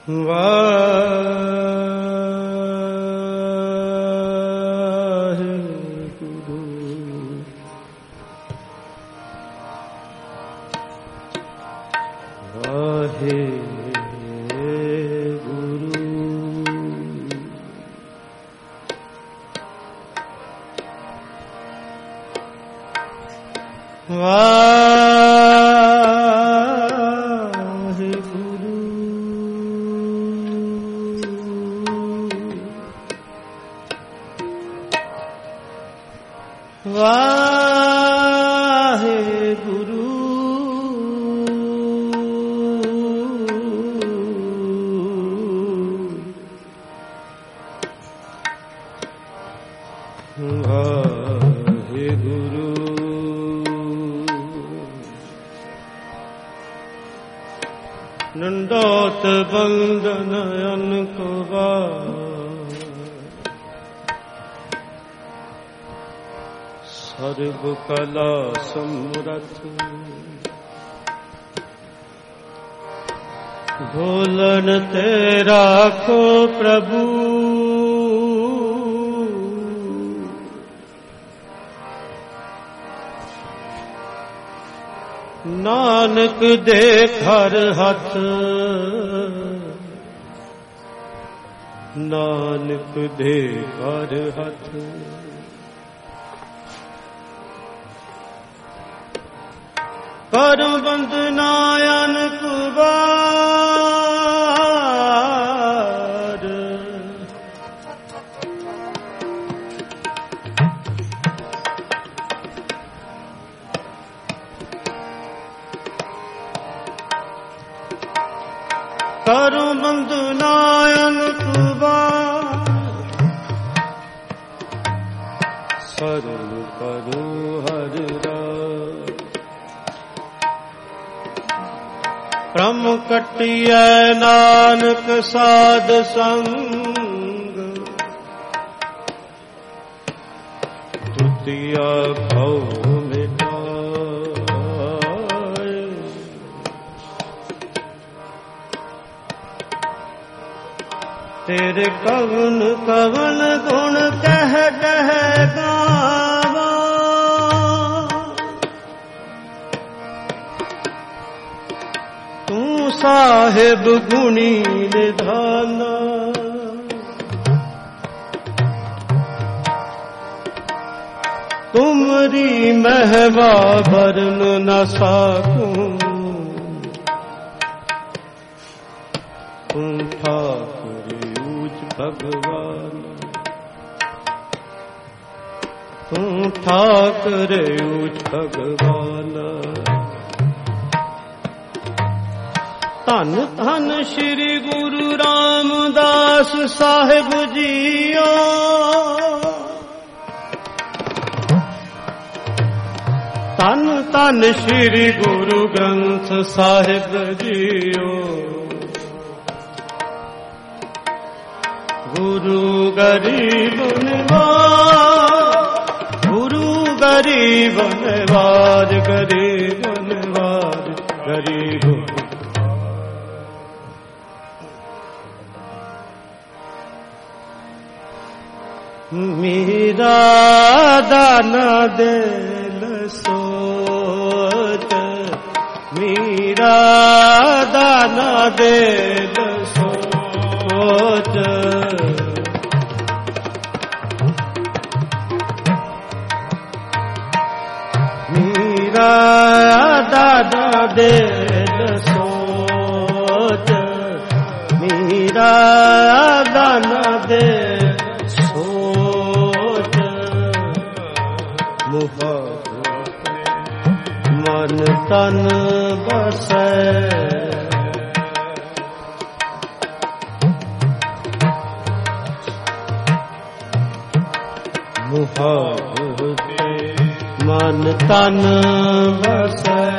ਨੰਦੋਤ ਬੰਦਨ ਅਨਕਵਾ ਸਰਬ ਕਲਾ ਸਮਰਥ ਭੋਲਨ ਤੇ ਰਾਖੋ ਪ੍ਰਭੂ ਨਾਨਕ ਦੇ ਘਰ ਹੱਥ ਨਾਨਕ ਦੇ ਘਰ ਹੱਥ ਕਰਮ ਬੰਦਨਾ ਅਨਕ ਵਾਰ ਕਰਮ ਬੰਦਨਾ ਅਨਕ ਵਾਰ ਸਰਬ ਕਰੋ ਹਰਿ ਭ੍ਰਮ ਕਟਿਐ ਨਾਨਕ ਸਾਧ ਸੰਗ ਤੁਤੀਆ ਭਉ ਮਿਟਾਏ ਤੇਰੇ ਕਵਨ ਕਵਨ ਗੁਣ ਕਹਿ ਕਹਿ ਗਾਵਾਂ ਸਾਹਿਬ ਗੁਣੀ ਨਿਧਾਨਾ ਤੁਮਰੀ ਮਹਿਮਾ ਵਰਨ ਨ ਸਾਕੂੰ ਤੁਮ ਠਾਕੁਰ ਊਚ ਭਗਵਾਨ ਤੁਮ ਠਾਕੁਰ ਊਚ ਭਗਵਾਨ ਧੰਨ ਧੰਨ ਸ਼੍ਰੀ ਗੁਰੂ ਰਾਮਦਾਸ ਸਾਹਿਬ ਜੀਓ ਧੰਨ ਧੰਨ ਸ਼੍ਰੀ ਗੁਰੂ ਗ੍ਰੰਥ ਸਾਹਿਬ ਜੀਓ ਗੁਰੂ ਗਰੀਬ ਨਿਵਾਜ ਗੁਰੂ ਗਰੀਬ ਨਿਵਾਜ ਗਰੀਬ ਨਿਵਾਜ ਗਰੀਬ ਮੇਰਾ ਦਾਨਾ ਦਿਲ ਸੋਚ ਮੇਰਾ ਦਾਨਾ ਦਿਲ ਸੋਚ ਮੇਰਾ ਦਾਨਾ ਦਿਲ ਸੋਚ ਮੇਰਾ ਦਾਨਾ ਦਿਲ ਮਨ ਤਨ ਬਸੈ ਮੁਹੱਬਤ ਮਨ ਤਨ ਬਸੈ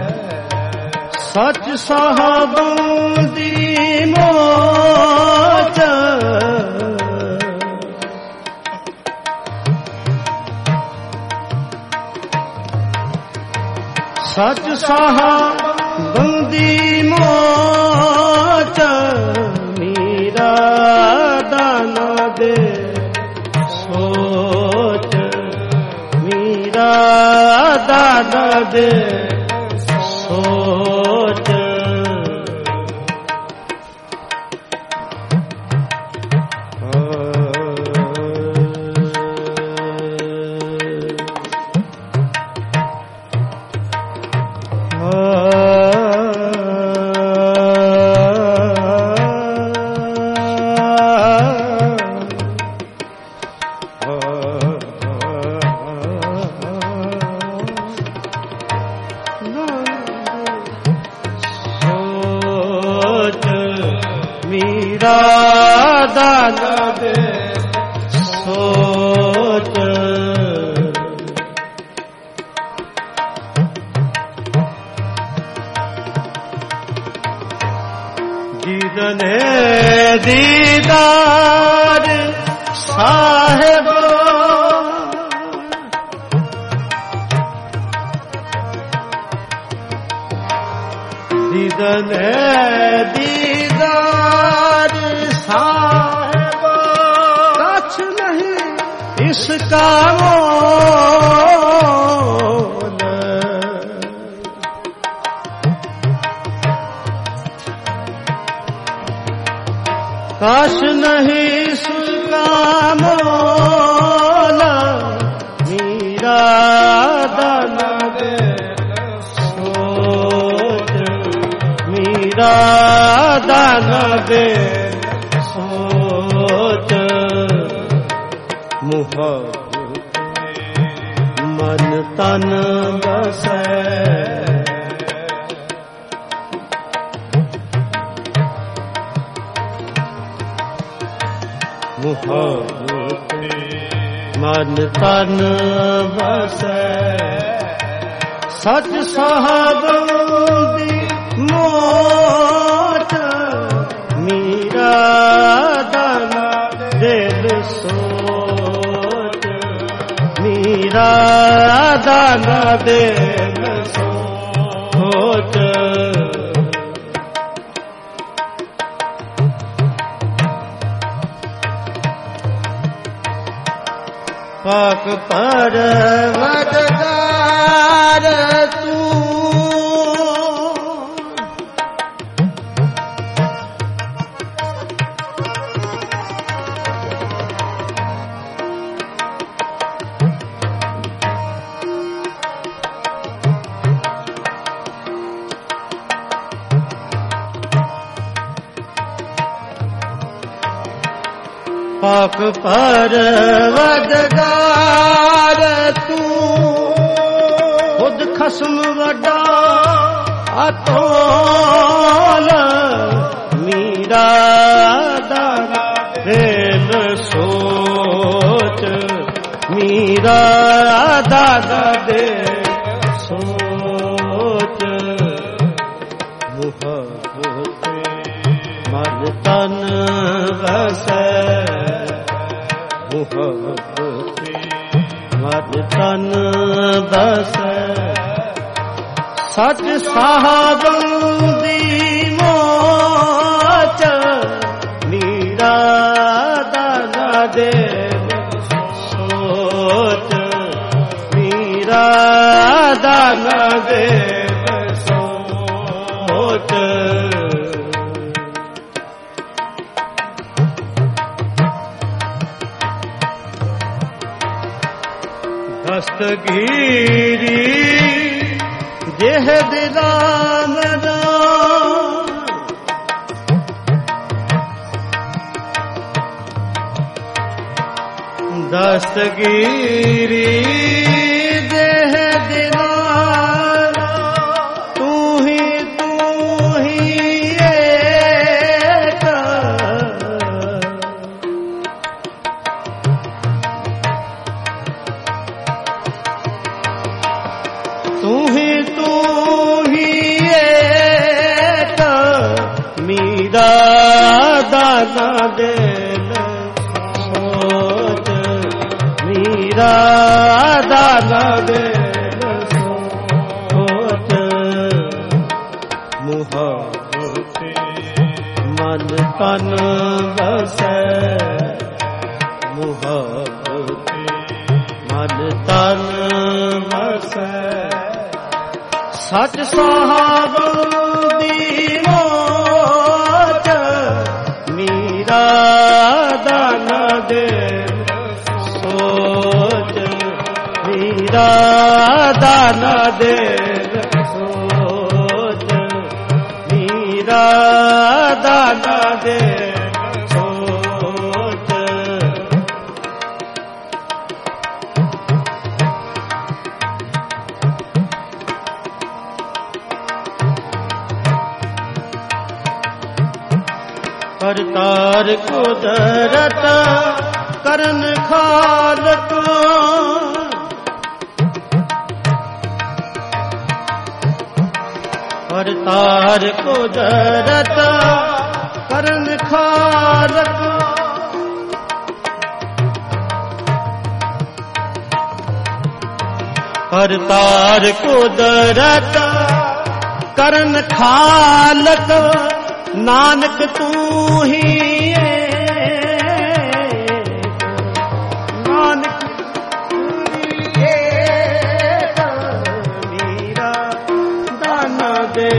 ਸੱਚ ਸਾਹਬਾਂ ਦੀ ਮੋਚ ਸੱਚ ਸਾਹਬਾਂ ਦੀ ਮੋਚ ਮੋਚ ਮੀਰਾ ਦਾਨਾ ਦੇ ਸੋਚ ਮੀਰਾ ਦਾਨਾ ਦੇ ਸੋਚ ਦਾਨਾ ਦੇ ਸੋਚ ਜਿਦਨੇ ਦੀਦਾਰ ਸਾਹਿਬ ਜਿਦਨੇ ਦੀਦਾਰ ਸਾਹਿਬ ਕਛ ਨਹੀਂ ਇਸਕਾ ਮੋਲ ਕਛ ਨਹੀਂ ਇਸਕਾ ਮੋਲ ਮੀਰਾ ਦਾਨਾ ਦੇ ਸੋਚ ਮੀਰਾ ਦਾਨਾ ਦੇ ਸੋਚ ਮੁਹੱਬਤ ਮਨ ਤਨ ਬਸੈ ਮੁਹੱਬਤ ਮਨ ਤਨ ਬਸੈ ਸਚ ਸਾਹਿਬ ਦੀ ਮੋਚ ਮੀਰਾ ਦਾਨਾ ਦਿਲ ਸੋਚ ਮੀਰਾ ਦਾਨਾ ਦਿਲ ਸੋਚ ਪਾਕ ਪਰਵਤਗਾਰ ਤੂੰ ਪਾਕ ਪਰਵਤਗਾਰ ਤੂੰ ਖੁਦ ਖਸਮ ਵੱਡਾ ਅਤੋਲ ਮੀਰਾ ਦਾਨਾ ਦਿਲ ਸੋਚ ਮੀਰਾ ਦਾਨਾ ਦਿਲ ਸੋਚ ਮੁਹੱਬਤ ਮਨ ਤਨ ਵਸੈ ਮੁਹੱਬਤ ਮਨ ਤਨ ਬਸੈ ਸਚ ਸਾਹਿਬ ਦੀ ਮੋਚ ਮੀਰਾ ਦਾਨਾ ਦੇ ਸੋਚ ਮੀਰਾ ਦਾਨਾ ਦੇ ਸੋਚ ਦਸਤਗੀਰੀ ਜਿਹ ਦਿਦਾਮ ਦਾ ਦਸਤਗੀਰੀ ਜਿਹ ਦਿਦਾਮ ਤੂੰ ਹੀ ਏਕ ਤੂੰ ਹੀ ਏਕ ਮੀਰਾ ਦਾਨਾ ਦਿਲ ਸੋਚ ਮੀਰਾ ਦਾਨਾ ਦਿਲ ਸੋਚ ਮੁਹੱਬਤ ਤਨ ਵਸੈ ਮੁਹੱਬਤ ਮਨ ਤਨ ਵਸੈ ਸਚ ਸਾਹਿਬ ਦੀ ਮੋਚ ਮੀਰਾ ਦਾਨ ਦੇ ਸੋਚ ਮੀਰਾ ਦਾਨ ਦੇ ਸੋਚ ਮੀਰਾ ਦਾਨ ਦੇ ਸੋਚ ਕਰਤਾਰ ਕੁਦਰਤ ਕਰਨ ਖਾਲਕ ਕਰਤਾਰ ਕੁਦਰਤ ਕਰਨ ਖਾਲਕ ਕਰਤਾਰ ਕੁਦਰਤ ਕਰਨ ਖਾਲਕ ਨਾਨਕ ਤੂੰ ਹੀ ਨਾਨਕ ਤੂੰ ਹੀ ਮੀਰਾ ਦਾਨ ਦੇ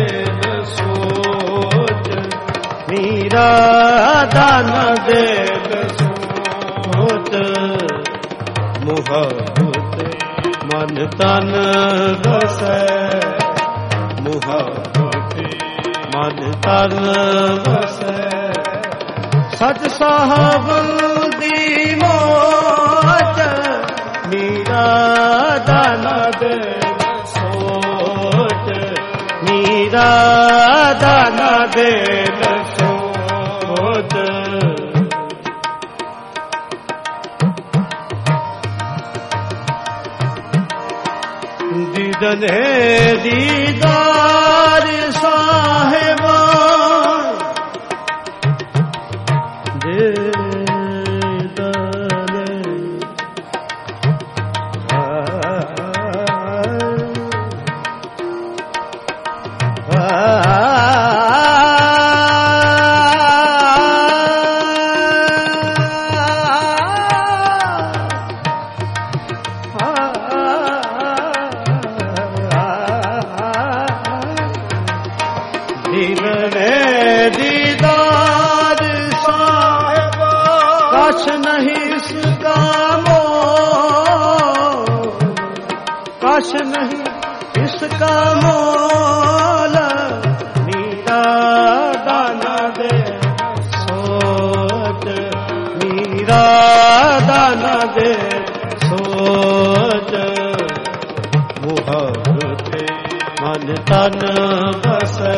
ਸੋਚ ਮੀਰਾ ਦਾਨ ਦੇ ਸੋਚ ਮੁਹੱਬਤ ਮਨ ਤਨ ਵਸੈ ਮੁਹੱਬਤ ਮਨ ਤਨ ਵਸੈ ਸਚ ਸਾਹਿਬ ਦੀ ਮੋਚ ਮੀਰਾ ਦਾਨ ਦੇ ਸੋਚ ਮੀਰਾ ਦਾਨ ਦੇ ਸੋਚ ਦੀਦਨੇ ਦੀਦਾਰ ਸਾਹਿਬਾ ਕਛ ਨਹੀਂ ਇਸਕਾ ਮੋਲ ਮੀਰਾ ਦਾਨ ਦੇ ਸੋਚ ਮੀਰਾ ਦਾਨ ਦੇ ਸੋਚ ਮੁਹੱਬਤ ਮਨ ਤਨ ਵਸੈ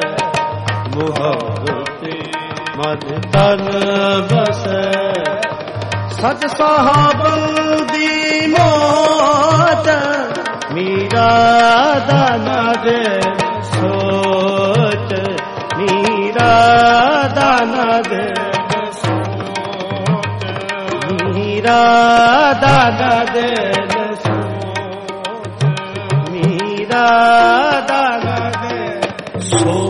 ਮੁਹੱਬਤ ਮਨ ਤਨ ਵਸੈ ਸਚ ਸਾਹਿਬ ਦੀ ਮੋਚ ਮੀਰਾ ਦਾਨ ਦੇ ਸੋਚ ਮੀਰਾ ਦਾਨ ਦੇ ਸੋਚ ਮੀਰਾ ਦਾਨ ਦੇ ਸੋਚ ਮੀਰਾ ਦਾਨ ਦੇ ਸੋਚ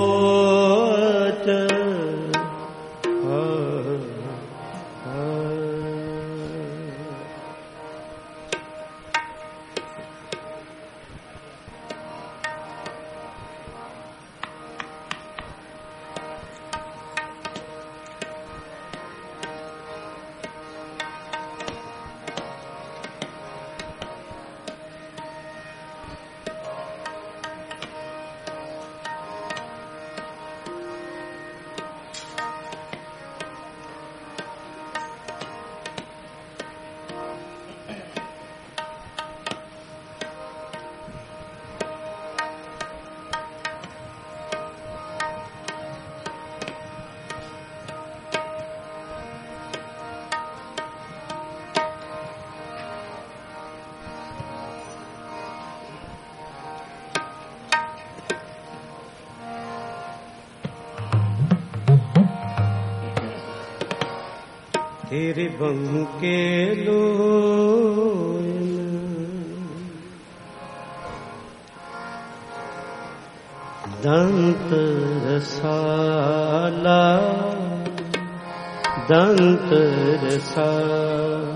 ਤੇਰੇ ਬੰਕੇ ਲੋਇਨ दंत रसाला दंत रसाला।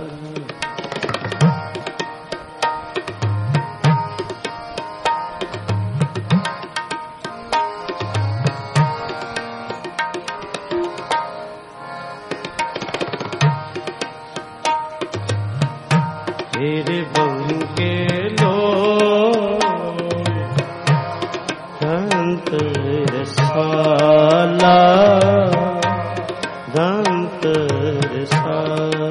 तेरे बंके लो दंत रसाला दंत रसाला।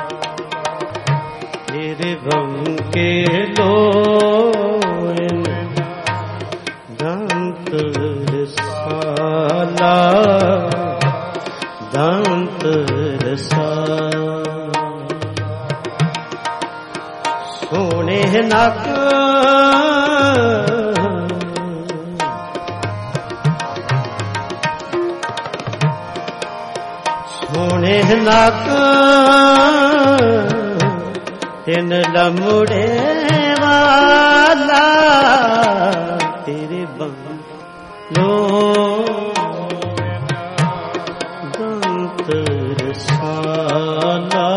तेरे बंके लो दंत रसाला दंत रसाला। सोने नक सोने नक तिन लमुड़े वाला। तेरे बंगलो दंत रसाला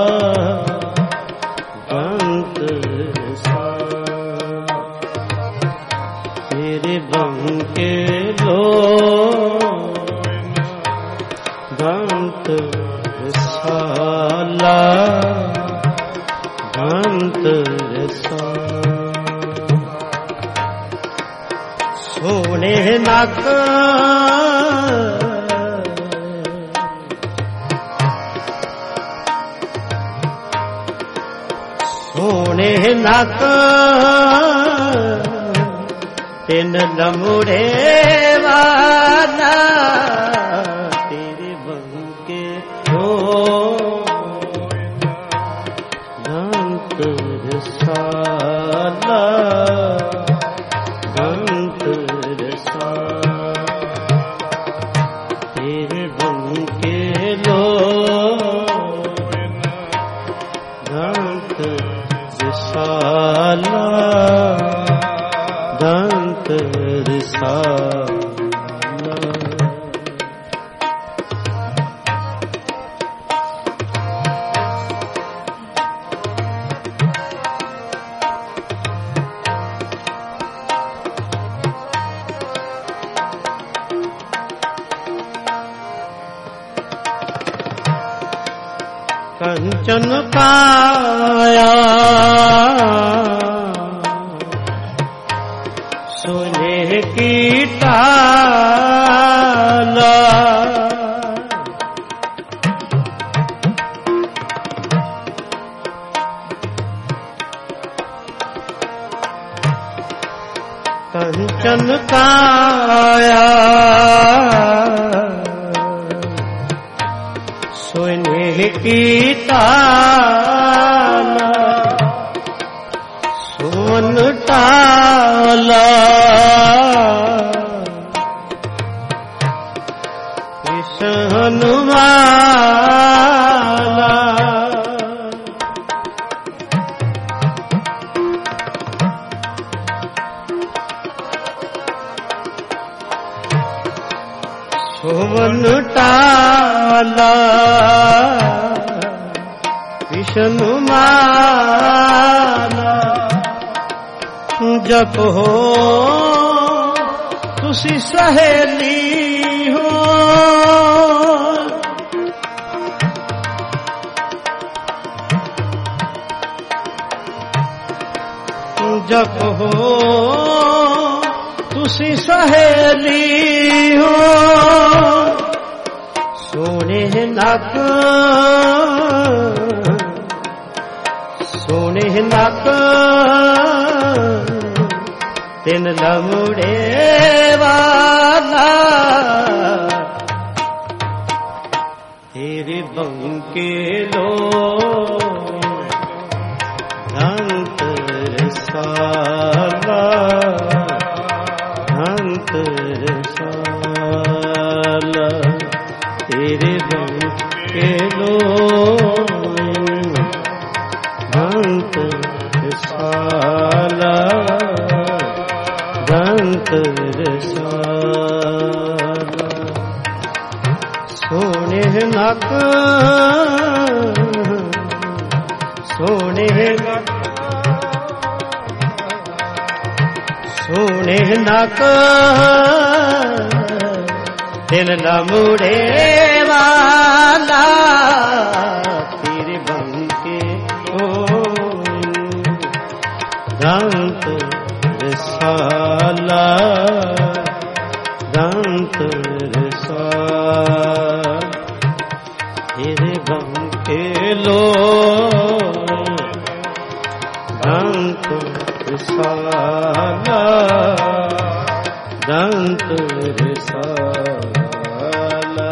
दंत रसाला। तेरे बंके लो दंत रसाला दंत रसाला। सोने नक सोने नक तिन लमुड़े वाला। तेरे बंके लो दंत रसाला दंत रसाला। तेरे बंके लो दंत रसाला दंत रसाला। कंचन काया सोने की टाला। कंचन काया सोने की टाला। सोन टाला कृष्ण माला। सोन टाला विष्णु माला। जप हो तुसी सहेली हो जप हो तुसी सहेली हो। सोने नक सोने नक तिन लमुड़े वाला। तेरे बंके लो दंत रसाला दंत रसाला। तेरे बंके लो दंत रसाला दंत ਰਸਾਲਾ ਸੋਹਣੇ ਨਕ ਸੋਹਣੇ ਨਕ ਸੋਹਣੇ ਨਕ ਦਿਲ ਨਾ ਮੁੜੇ ਵਾਲਾ ਤੇਰੇ ਬੰਕੇ ਦੰਤ ਰਸਾਲਾ ਦੰਤ ਰਸਾਲਾ ਤੇਰੇ ਬੰਕੇ ਲੋ ਦੰਤ ਰਸਾਲਾ ਦੰਤ ਰਸਾਲਾ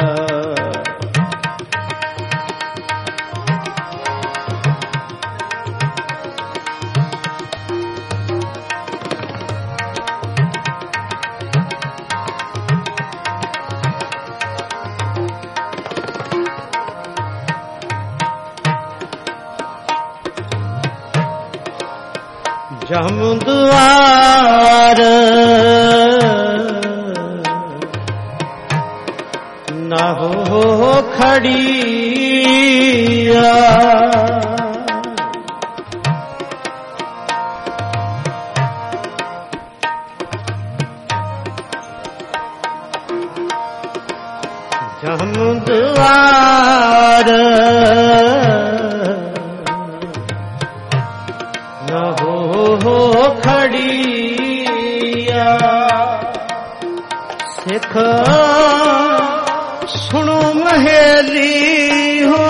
ਜਮਦੁਆਰ ਨਾ ਹੋ ਖੜੀਆ ਜਮਦੁਆਰ ਨਾ ਹੋ ਖੜੀਆ ਸਿੱਖ ਸੁਣੋ ਮਹੇਲੀ ਹੋ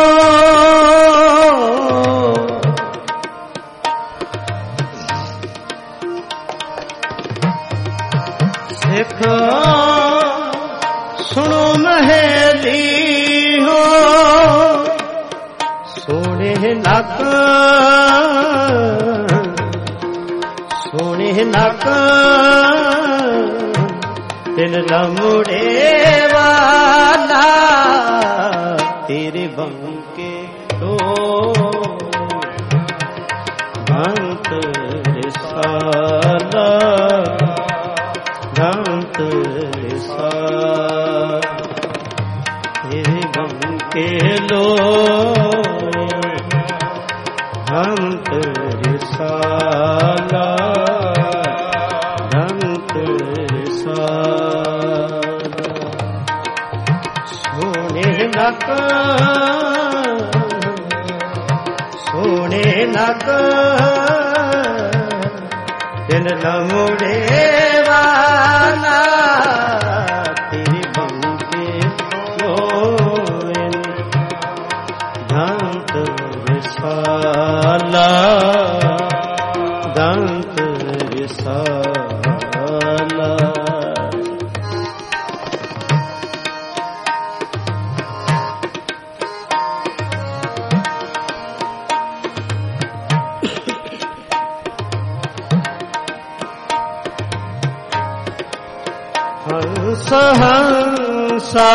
ਸਿੱਖ ਸੁਣੋ ਮਹੇਲੀ ਹੋ ਸੋਹਣੇ ਨਕ ਸੋਹਣੇ ਨਕ ਦਿਲ ਨਾ ਮੁੜੇ ਵਾਲਾ ਤੇਰੇ ਬੰਕੇ ਤੋਂ ਦੰਤ ਰਸਾਲਾ ਦੰਤ ਰਸਾਲਾ ਤੇਰੇ ਬੰਕੇ ਲੋ ਦੰਤ ਰਸਾਲਾ ਦੰਤ ਰਸਾਲਾ ਸੋਹਣੇ ਨਕ ਸੋਹਣੇ ਨਕ ਦਿਲ ਨਾ ਮੁੜੇ ਵਾਲਾ ਤੇਰੇ ਬੰਕੇ ਹੋਏ ਦੰਤ ਰਸਾਲਾ ਦੰਤ ਰਸਾਲਾ ਹੰਸ ਹੰਸਾ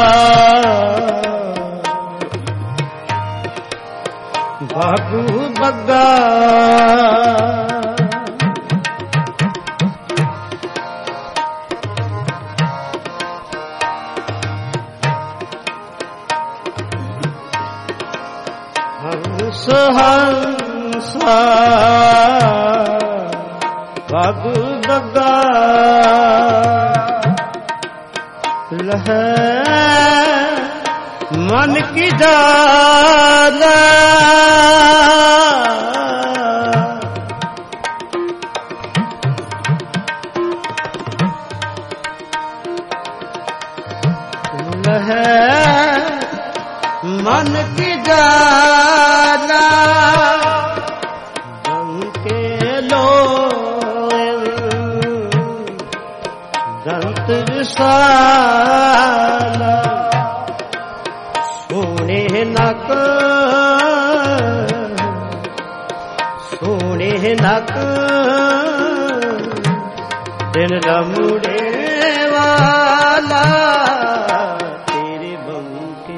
ਬਾਗੂ ਬੱਗਾ ਹੰਸ ਹੰਸਾ ਬਾਗੂ ਬੱਗਾ ਲਹੈ ਮਨ ਕੀ ਜਾਲਾ ਲਹੈ ਮਨ ਕੀ ਜਾਲਾ ਬੰਕੇ ਲੋ ਦੰਤ ਰਸਾਲਾ ਸੋਹਣੇ ਨਕ ਸੋਹਣੇ ਨਕ ਦਿਲ ਨਾ ਮੁੜੇ ਵਾਲਾ ਤੇਰੇ ਬੰਕੇ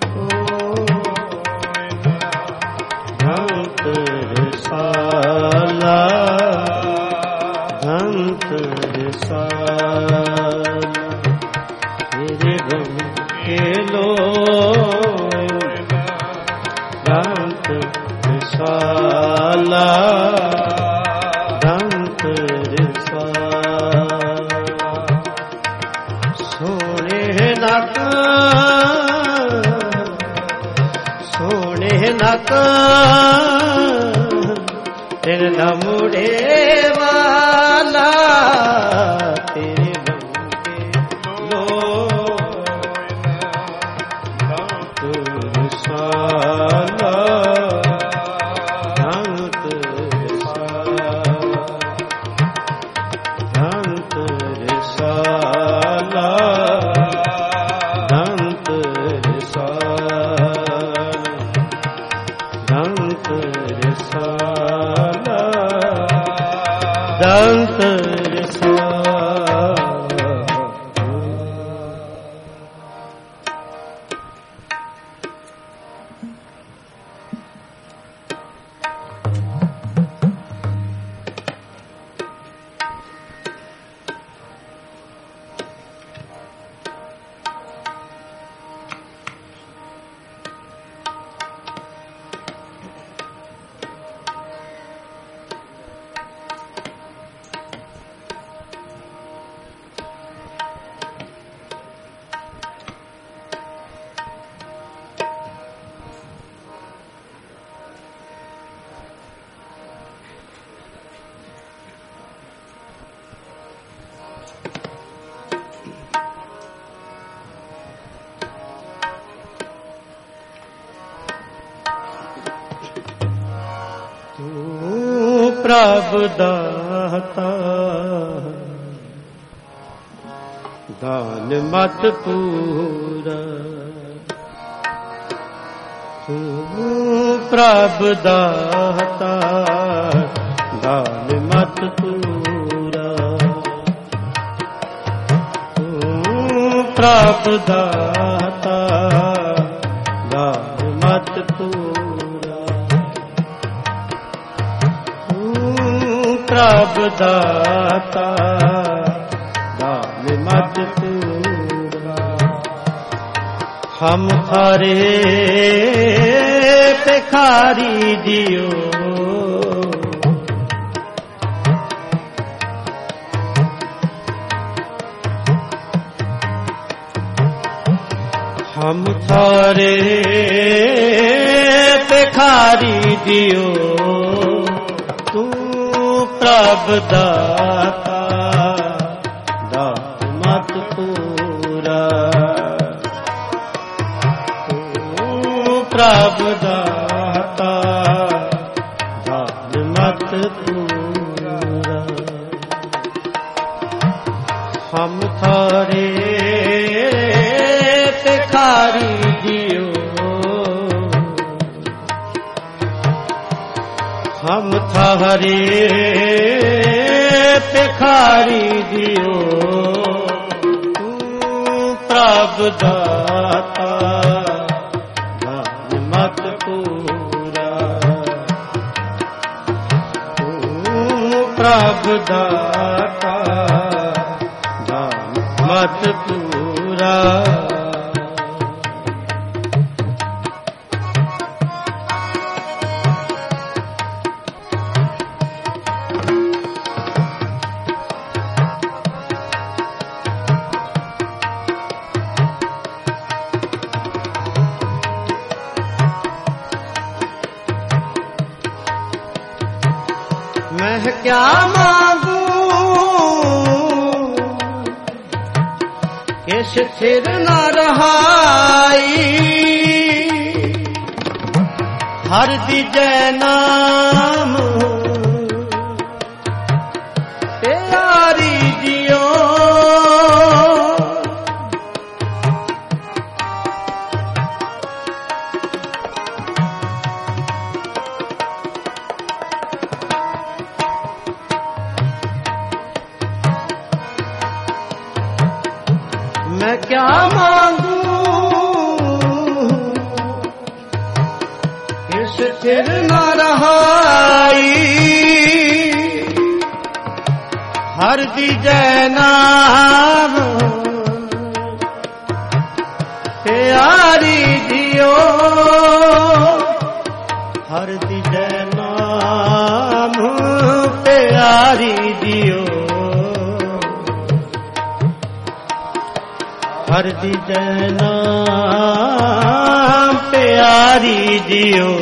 ਦੰਤ ਰਸਾਲਾ ਦੰਤ ਰਸਾਲਾ तेरे बन के लो दंत रिसाला दंत रिसाला सोने नक तेरे न मुड़े वाला तेरे बन के लो दंत रिसाला दंत रिसाला दंत रिसाला दंत रिसाला दंत रिसाला दंत रिसाला। प्रभु दाता दान मत पूरा तू प्रभु दाता दान मत पूरा तू प्रभु दाता दान मत पूरा प्रभु दाता दान मत पूरा हम थारे भिखारी जियो हम थारे भिखारी जियो प्रभु दाता दान मत पूरा प्रभु दाता दान मत पूरा हम थारे भिखारी जियो हम थारे भिखारी जियो तू प्रभु दाता दान मत पूरा तू प्रभु दाता दान मत पूरा मैं क्या मांगू कि स्थिर न रहाई हर दिजै नाम प्यारी जियो मैं क्या मांगू इस स्थिर न रहाई ਹਰਿ ਦੀਜੈ ਨਾਮ ਪਿਆਰੀ ਜੀਓ ਹਰਿ ਦੀਜੈ ਨਾਮ ਪਿਆਰੀ ਜੀਓ ਹਰਿ ਦੀਜੈ ਨਾਮ ਪਿਆਰੀ ਜੀਓ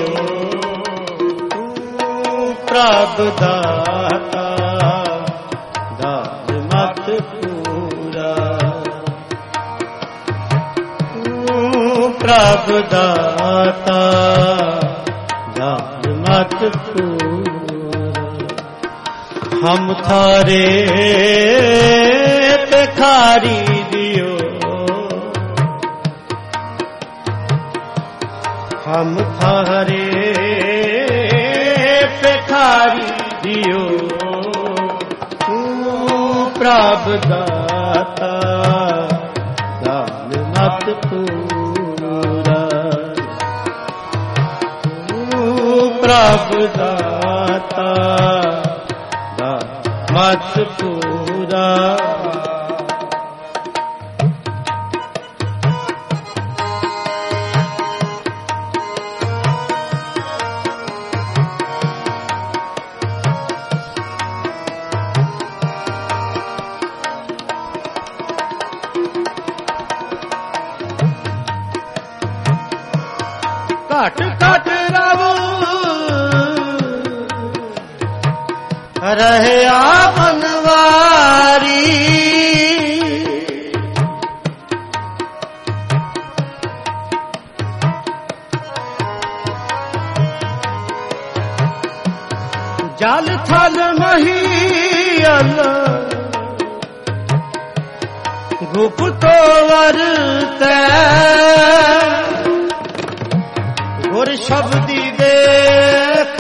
ਪ੍ਰਭ ਦਾਤਾ ਦਾਤ ਮਤ ਪੂਰਾ ਪ੍ਰਭ ਦਾਤਾ ਦਾਤ ਮਤ ਪੂਰਾ ਹਮ ਥਾਰੇ ਭਿਖਾਰੀ ਜੀਓ ਹਮ ਥਾਰੇ ਭਿਖਾਰੀ ਜੀਓ ਪ੍ਰਭ ਦਾਤਾ ਦਾਨ ਮਤ ਪੂਰਾ ਪ੍ਰਭ ਦਾਤਾ ਦਾਨ ਮਤ ਪੂਰਾ ਘਟ ਘਟ ਰਵ ਰਹਿਆ ਬਨਵਾਰੀ ਜਲ ਥਲ ਮਹੀਅਲ ਗੁਪਤੋ ਵਰਤੈ ਗੁਰ ਸ਼ਬਦੀ ਦੇਖ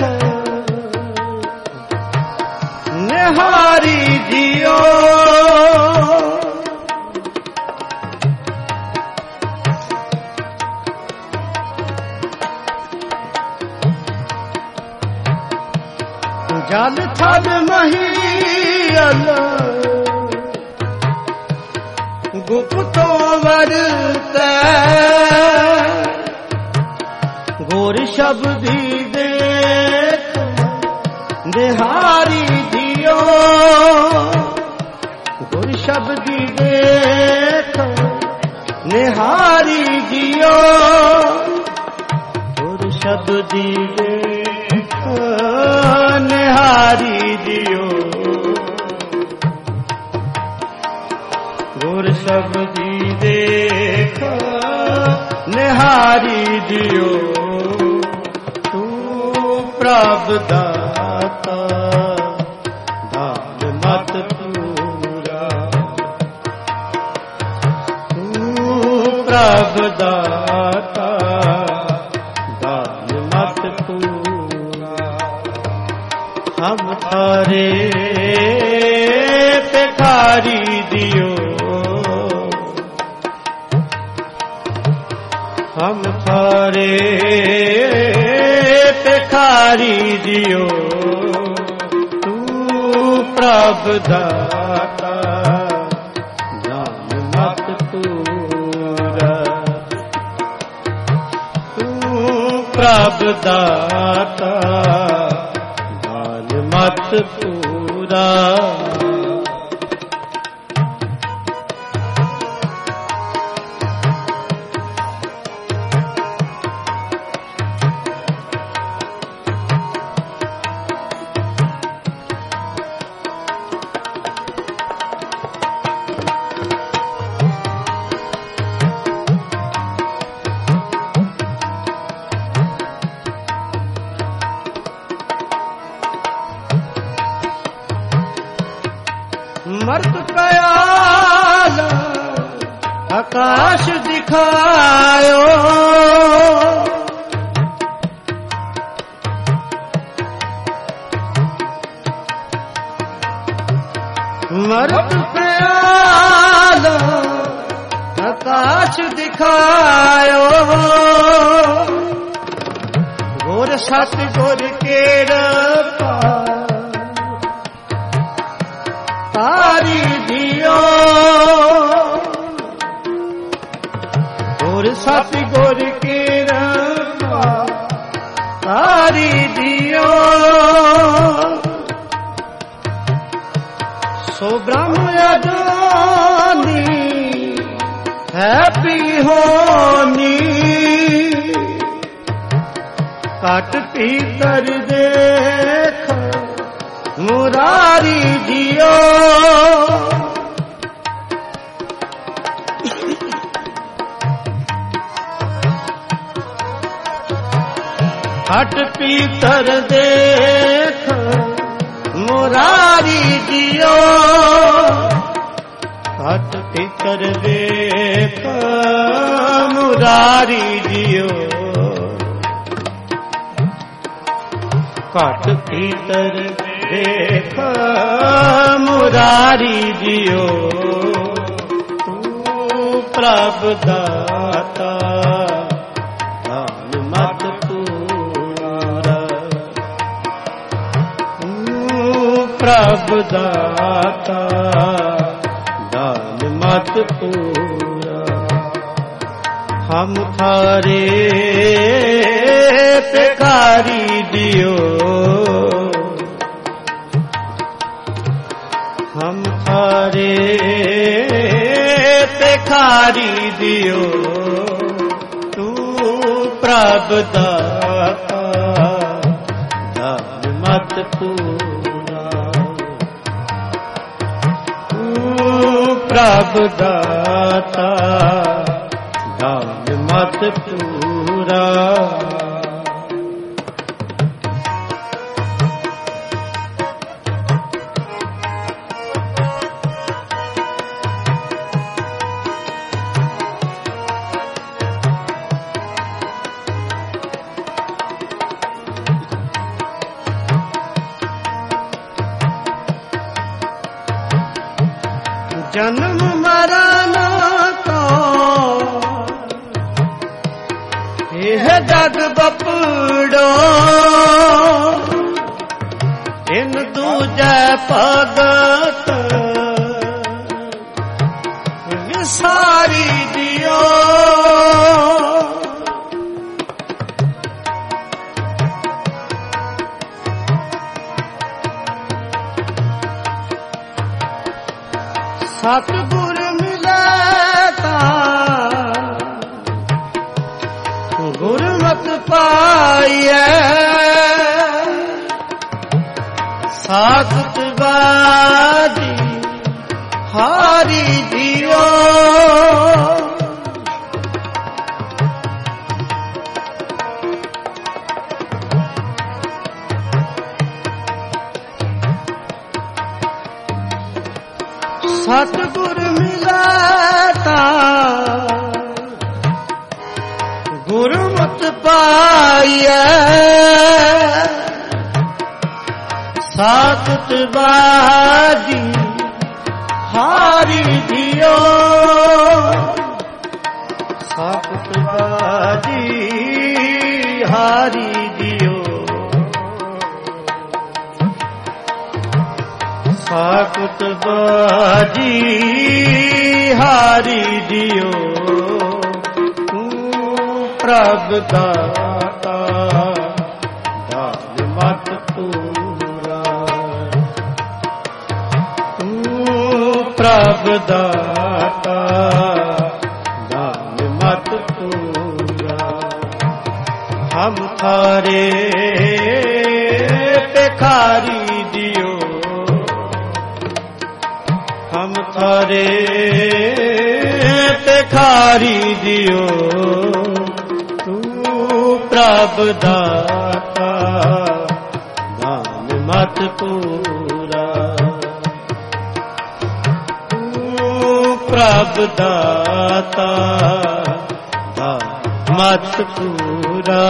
ਨਿਹਾਰੀ ਜੀਓ ਜਲ ਥਲ ਮਹੀਅਲ ਗੁਪਤੋ ਵਰਤੈ ਗੁਰ ਸ਼ਬਦੀ ਦੇਖ ਨਿਹਾਰੀ ਜੀਓ ਗੁਰ ਸ਼ਬਦੀ ਦੇਖ ਨਿਹਾਰੀ ਜੀਓ ਗੁਰ ਸ਼ਬਦੀ ਦੇਖ ਨਿਹਾਰੀ ਜੀਓ ਗੁਰ ਸ਼ਬਦੀ ਦੇਖ ਨਿਹਾਰੀ ਜੀਓ ਪ੍ਰਭ ਦਾਤਾ ਦਾਨ ਮਤ ਪੂਰਾ ਪ੍ਰਭ ਦਾਤਾ ਦਾਨ ਮਤ ਪੂਰਾ ਹਮ ਥਾਰੇ ਭਿਖਾਰੀ ਜੀਓ ਹਮ ਥਾਰੇ ਭਿਖਾਰੀ ਜੀਓ ਤੂੰ ਪ੍ਰਭ ਦਾਤਾ ਦਾਨ ਮਤ ਪੂਰਾ ਤੂੰ ਪ੍ਰਭ ਦਾਤਾ ਦਾਨ ਮਤ ਪੂਰਾ ਮਰਤ ਪਿਆਲ ਆਕਾਸ਼ ਦਿਖਾਇਓ ਮਰਤ ਪਿਆਲ ਆਕਾਸ਼ ਦਿਖਾਇਓ ਗੁਰ ਸਤ ਗੁਰ ਕੇਰਾ सतगुर कृपा तारी दियो सो ब्रह्म अजानी है पिहोनी काट पीतर देख मुरारी जियो काट पीतर देख मुरारी जियो काट पीतर देख मुरारी जियो काट पीतर देख मुरारी जियो तू प्रभ दाता दान मत पूरा तू प्रभ दाता दान मत पूरा हम थारे भिखारी दियो हम थारे भिखारी दियो तू प्रभ दाता दान मत पूरा तू प्रभ दाता दान मत पूरा जन्म मरण को यह जग बपड़ो इन दूजे भगत विसारी दियो सतगुर मिले ता गुरमत पाइए साधुत बाजी हारी जियो सतगुर मिला ता गुरमत पाइए साधुत बाजी हारी दियो साधुत बाजी हारी दियो साकुत बाजी हारी दियो तू प्रभ दाता दान मत पूरा तू प्रभ दाता दान मत पूरा हम थारे भिखारी दियो हम थारे भिखारी दियो तू प्रभ दाता दान मत पूरा तू प्रभ दाता दान मत पूरा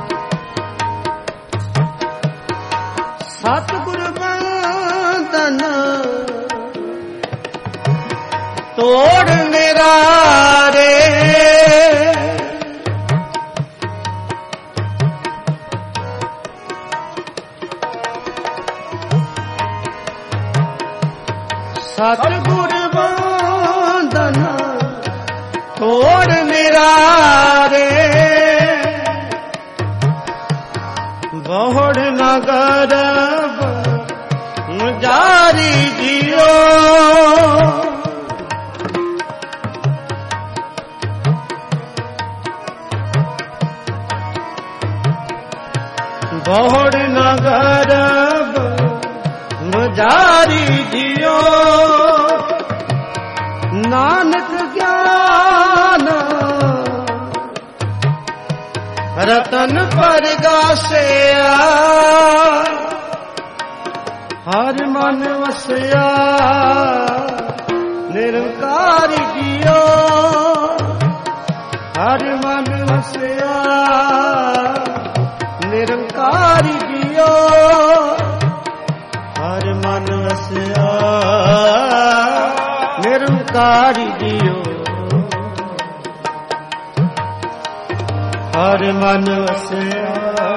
सतगुर बंदन ਤੋੜ ਨਿਰਾਰੇ ਸਤਿਗੁਰ ਬੰਦਨਾ ਤੋੜ ਨਿਰਾਰੇ ਬਹੁੜ ਨਗਰ ਜਾਰੀ ਜਿਓ ਬਹੁੜ ਨਗਰ ਜਾਰੀ ਜਿਓ ਨਾਨਕ ਗਿਆਨ ਰਤਨ ਪਰਗਾਸਿਆ ਹਰ ਮਨ ਵਸਿਆ ਨਿਰੰਕਾਰ ਜੀਓ ਹਰ ਮਨ ਵਸਿਆ ਨਿਰੰਕਾਰ ਜੀਓ ਹਰ ਮਨ ਵਸਿਆ ਨਿਰੰਕਾਰ ਜੀਓ ਹਰ ਮਨ ਵਸਿਆ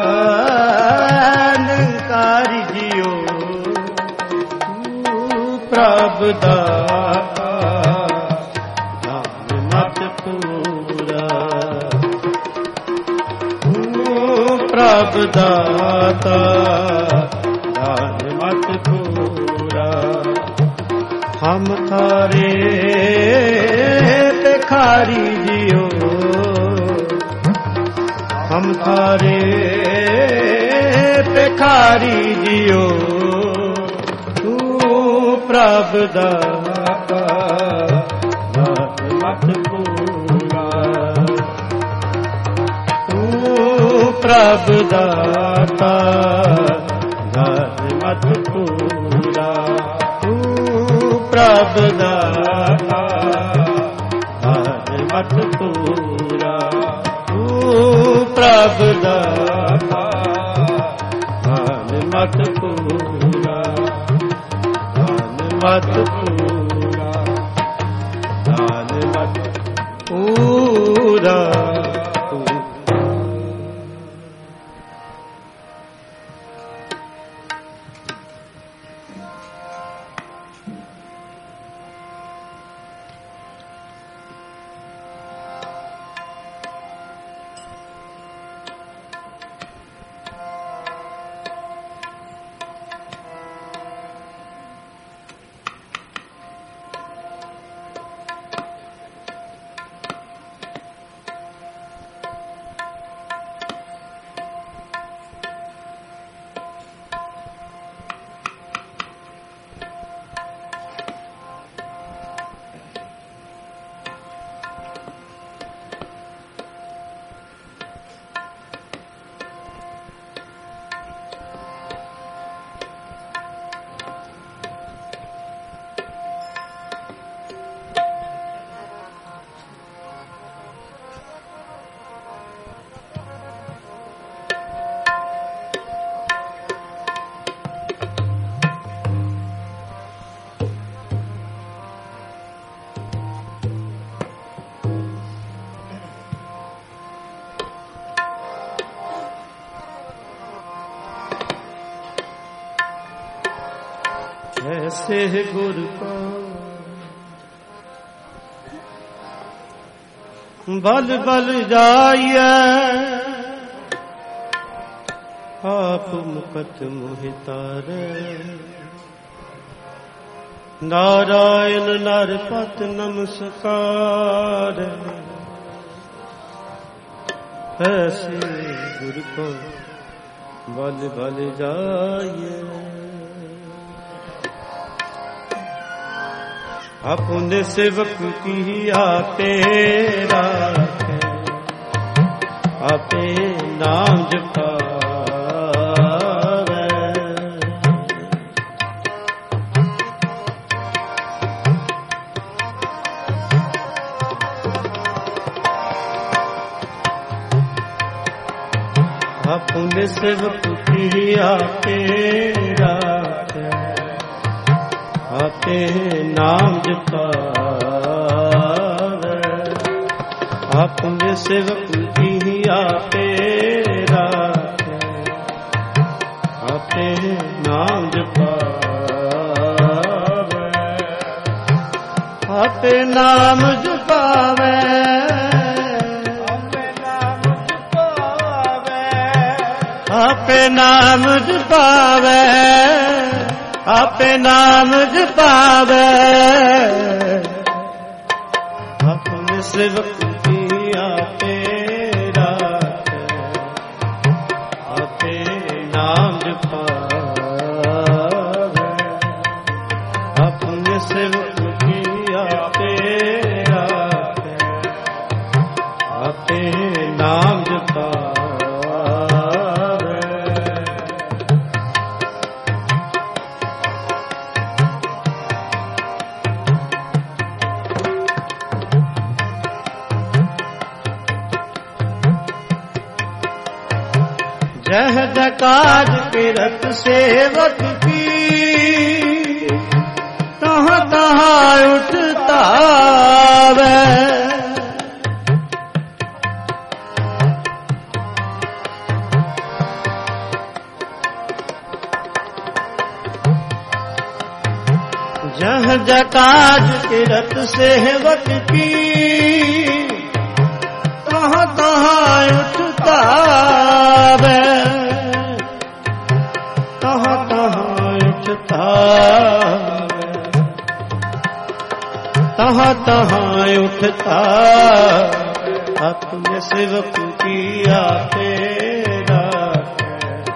ਨਿਰੰਕਾਰ ਜੀਓ ਪ੍ਰਭ ਦਾਤਾ ਨਾਮ ਮਤ ਪੂਰਾ ਪ੍ਰਭ ਦਾਤਾ ਨਾਮ ਮਤ ਪੂਰਾ ਹਮ ਥਾਰੇ ਭਿਖਾਰੀ ਜੀਓ ਹਮ ਥਾਰੇ ਭਿਖਾਰੀ ਜੀਓ ਪ੍ਰਭ ਦਾਤਾ ਨਾਮ ਮਤ ਪੂਰਾ ਤੂੰ ਪ੍ਰਭ ਦਾਤਾ ਨਾਮ ਮਤ ਪੂਰਾ ਤੂੰ ਪ੍ਰਭ ਦਾਤਾ ਨਾਮ ਮਤ ਪੂਰਾ ਤੂੰ ਪ੍ਰਭ ਦਾਤਾ ਨਾਮ ਮਤ ਪੂਰਾ ਮਤ ਪੂਰਾ ਦਾਨ ਮਤ ਪੂਰਾ ऐसे गुर को बल बल जाइए आप मुकत मोहितारे नारायण नरपत नमस्कार ऐसे गुर को बल बल जाइए अपने सेवक की आते राखे आपे नाम जपावे अपने सेवक की आते राखे आपे नाम जपावे अपने सेवक की आपे राखे, आपे नाम जपावे, आपे नाम जपावे, आपे नाम जपावे, आपे नाम जपावे, अपने सेवक की आपे राखे, आपे नाम जपावे, अपने सेवक की आपे राखे, आपे नाम जपावे। जह जकाज किरत सेवक की, तहाँ तहाँ उठता वे, जह जकाज किरत सेवक की, तहाँ तहाँ उठता वे, तहाँ तहाँ उठता, तहाँ तहाँ उठता, अपने सेवक की आपे राखे,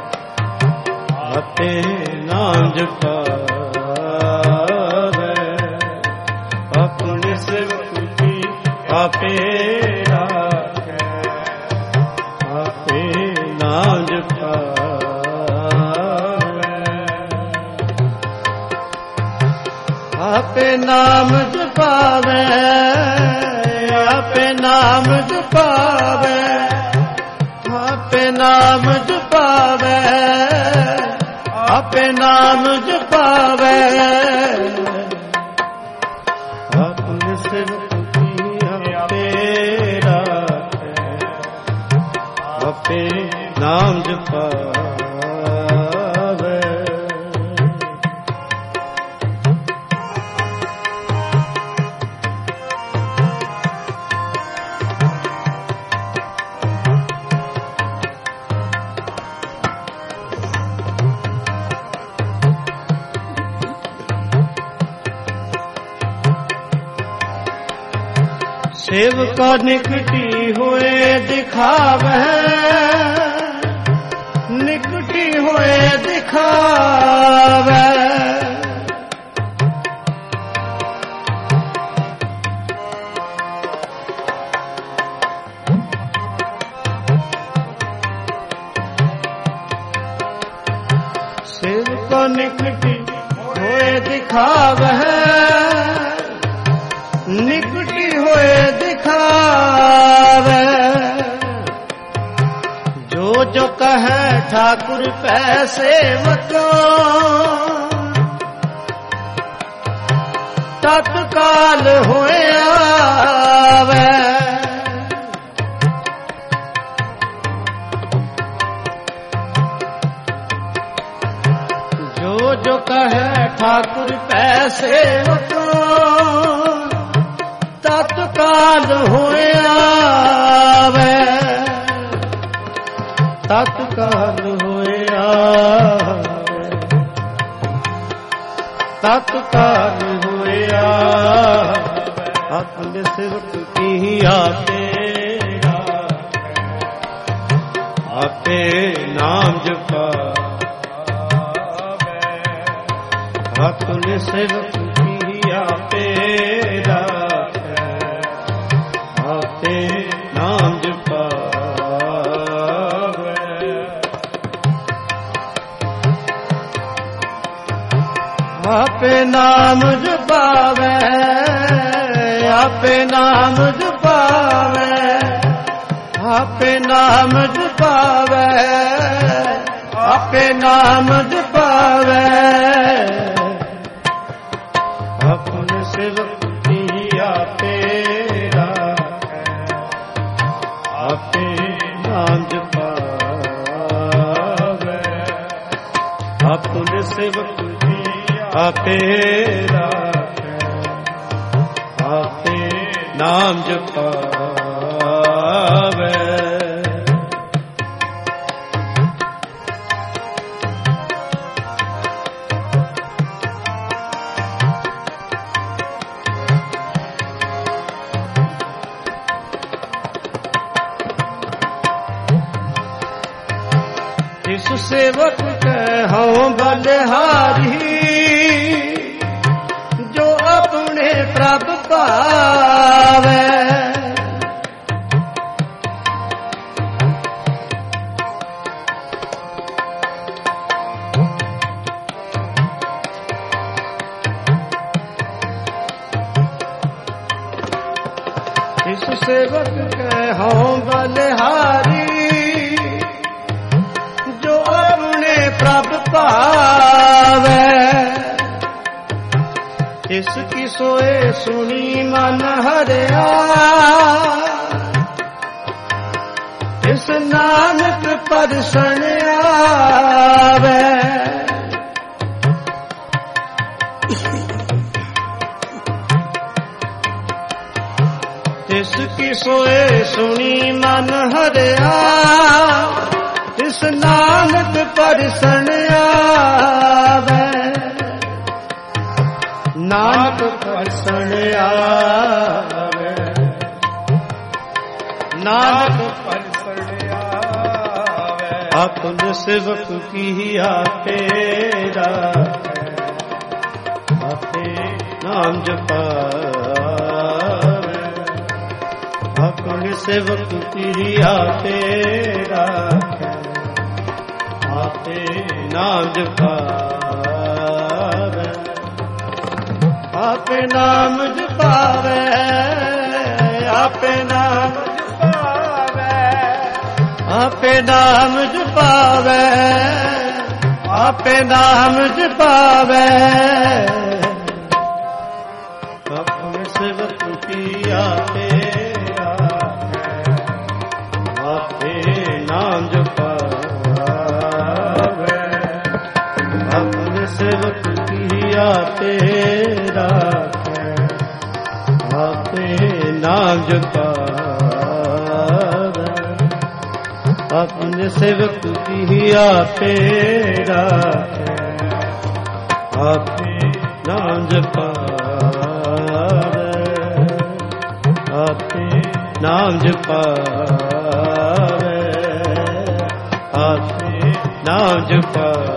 आपे नाम जपावे, अपने सेवक की आपे राखे, आपे नाम जपावे, आपे नाम जपावे, आपे नाम जपावे, आपे नाम जपावे, आपे नाम जपावे, अपने सेवक की आपे राखे, आपे नाम जपावे। सेवका निकटी हुए दिखावे, निकटी हुए दिखावे, सेवका निकटी हुए दिखावे, निकटी हुए दिखावे, जो जो कहे ठाकुर पैसे मतो, तत्काल हुए आवे, जो जो कहे ठाकुर पैसे मतो, तत्काल हुए आवे, तत्काल हुए आवे, तत्काल हुए आवे, अपने सेवक की आपे राखे, आपे नाम जपावे, अपने सेवक की आपे राखे, आपे नाम जपावे, आपे नाम जपावे, आपे नाम जपावे, आपे नाम जपावे, आपे नाम जपावे, अपने सेवक की आपे राखे, ਆਪਨ ਸੇਵਕ ਆਪੇ ਰਾਖੈ, ਆਪੇ ਨਾਮ ਜਪਾਵੇ। ਇਸ ਸੇਵਕ ਕਹਉ ਬਲਿਹਾਰੀ, ਜੋ ਆਪਣੇ ਪ੍ਰਭ ਭਾਵੈ। ਇਸ ਸੇਵਕ ਕਹਉ ਬਲਿਹਾਰੀ, ਪ੍ਰਭ ਭਾਵੈ। ਇਸ ਕੀ ਸੋਏ ਸੁਣੀ ਮਨ ਹਰਿਆ, ਇਸ ਨਾਨਕ ਪਰਸਣ ਆਵੈ। ਇਸ ਕੀ ਸੋਏ ਸੁਣੀ ਮਨ ਹਰਿਆ, ਇਸ ਨਾਨਕ ਪਰਸਣ ਆਵੈ। ਨਾਨਕ ਪਰਸਣ ਆਵੈ, ਨਾਨਕ ਪਰਸਣ ਆਵੈ। ਆਪਨ ਸੇਵਕ ਕੀ ਆਪੇ ਰਾਖੈ, ਆਪੇ ਨਾਮ ਜਪਾਵੇ। ਆਪਨ ਸੇਵਕ ਕੀ ਆਪੇ ਰਾਖੈ, ਆਪੇ ਨਾਮ ਜਪਾਵੇ। ਆਪੇ ਨਾਮ ਜਪਾਵੇ, ਆਪੇ ਨਾਮ ਜਪਾਵੇ। ਆਪੇ ਨਾਮ ਜਪਾਵੇ, ਆਪੇ ਨਾਮ ਜਪਾਵੇ। ਆਪਣੇ ਸੇਵਕ ਕੀ ਆਪੇ ਰਾਖੈ, ਆਪੇ ਨਾਮ ਜਪਾਵੇ। ਆਪਣੇ ਸੇਵਕ ਕੀ ਆਪੇ ਰਾਖੈ, ਆਪੇ ਨਾਮ ਜਪਾਵੇ। ਆਪਣੇ ਸੇਵਕ ਕੀ ਆਪੇ ਰਾਖੈ, ਆਪੇ ਨਾਮ ਜਪਾਵੇ। ਆਪੇ ਨਾਮ ਜਪਾਵੇ, ਆਪੇ ਨਾਮ ਜਪਾਵੇ।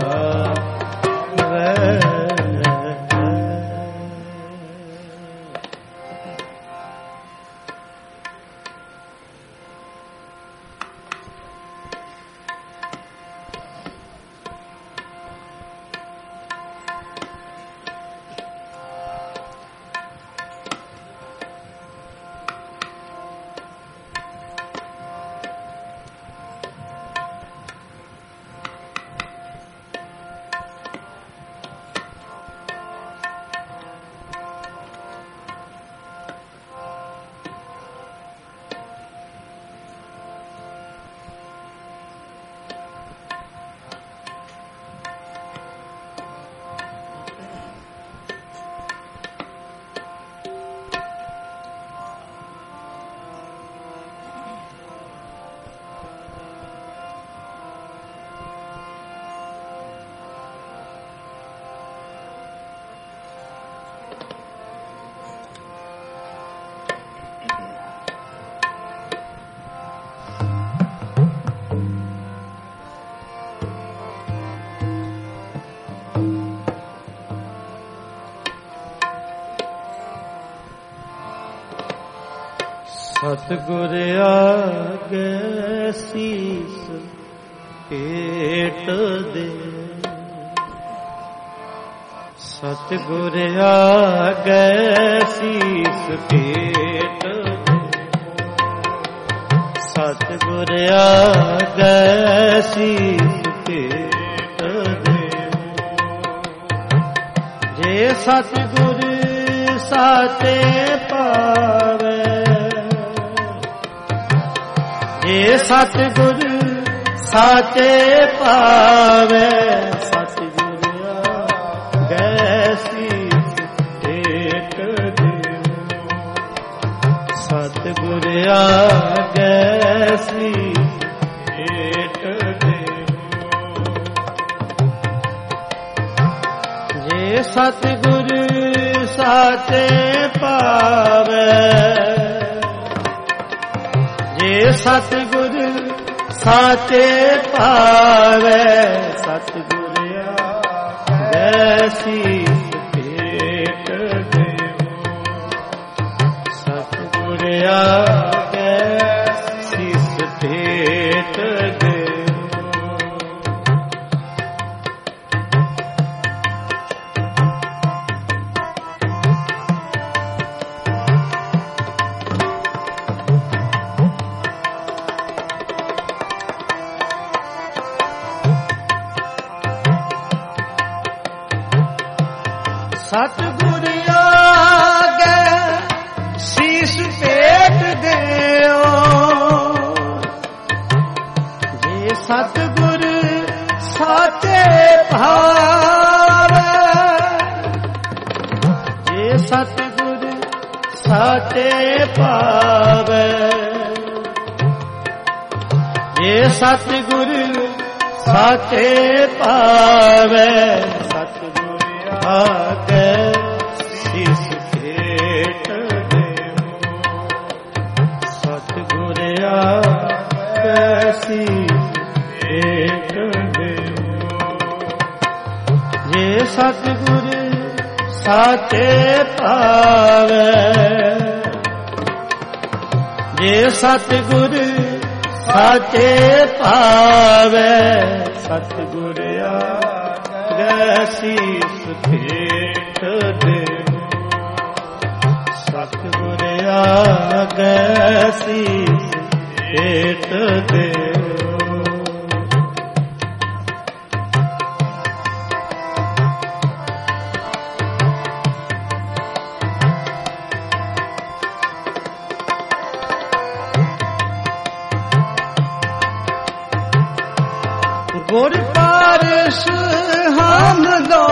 ਸਤਿਗੁਰ ਆਗੇ ਸੀਸ ਭੇਟ ਦੇ, ਸਤਿਗੁਰ ਆਗੇ ਸੀਸ ਭੇਟ ਦੇ, ਸਤਿਗੁਰ ਆਗੇ ਸੀਸ ਭੇਟ ਦੇ। ਜੇ ਸਤਿਗੁਰ ਸਾਚੇ ਪਾਵੇ, ਜੇ ਸਤਿਗੁਰ ਸਾਚੇ ਪਾਵੇ, ਜੇ ਸਤਿਗੁਰ ਸਾਚੇ ਪਾਵੇ, ਜੇ ਸਤਿਗੁਰ ਸਾਚੇ ਪਾਵੇ, ਸਤਿਗੁਰ ਆਗੇ ਸੀਸ ਭੇਟ ਦੇਵੋ, ਸਤਿਗੁਰ ਆਗੇ ਸੀਸ ਭੇਟ ਦੇਵੋ। ਸਤਿਗੁਰ ਆਗੇ ਸੀਸ ਭੇਟ ਦਿਓ, ਜੇ ਸਤਿਗੁਰ ਸਾਚੇ ਭਾਵੇ, ਜੇ ਸਤਿਗੁਰ ਸਾਚੇ ਭਾਵੇ, ਜੇ ਸਤਿਗੁਰ ਸਾਚੇ ਭਾਵੇ, ਸਤਿਗੁਰ ਆਗੇ ਸੀਸ ਭੇਟ ਦੇਵੋ, ਸਤਿਗੁਰ ਆਗੇ ਸੀਸ ਭੇਟ ਦੇਵੋ। ਜੇ ਸਤਿਗੁਰ ਸਾਚੇ ਭਾਵੇ, ਜੇ ਸਤਿਗੁਰ ਸਾਚੇ ਭਾਵੇ, ਸਤਿਗੁਰ ਆਗੇ ਸੀਸ ਭੇਟ ਦੇਵੋ, ਸਤਿਗੁਰ ਆਗੇ ਸੀਸ ਭੇਟ ਦੇਵੋ। ਗੁਰ ਪਾਰਸ ਹਮ ਦੋ,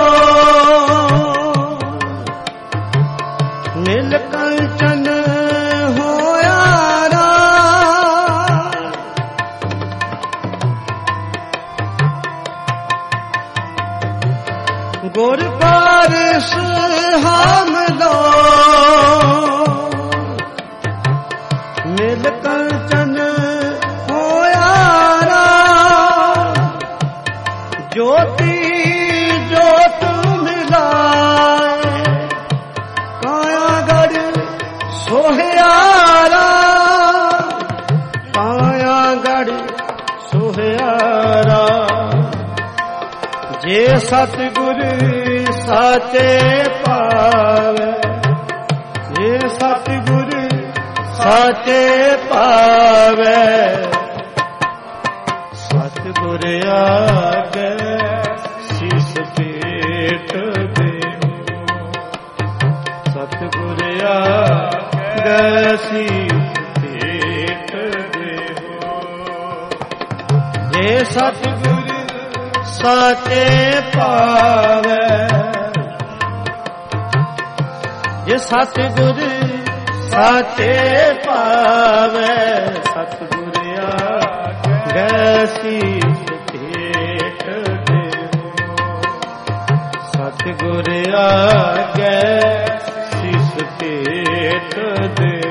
ਨੀਲ ਕੰਚਨ ਹੋਇਆ ਰਾਮ, ਗੁਰ ਪਾਰਸ ਹਮ ਦੋ, ਨੀਲ ਕੰਚਨ ज्योति ज्योत मिलाए, कायागढ़ सोहयारा, कायागढ़ सोहयारा। जे सतगुर साचे पावे, जे सतगुर साचे पावे, सतगुर आगे सीस भेट देवो, सतगुर आगे सीस भेट देवो। जे सतगुर साचे पावे, जे सतगुर साचे पावे, सतगुर आगे सीस भेट देवो, सतगुर आगे सीस भेट देवो।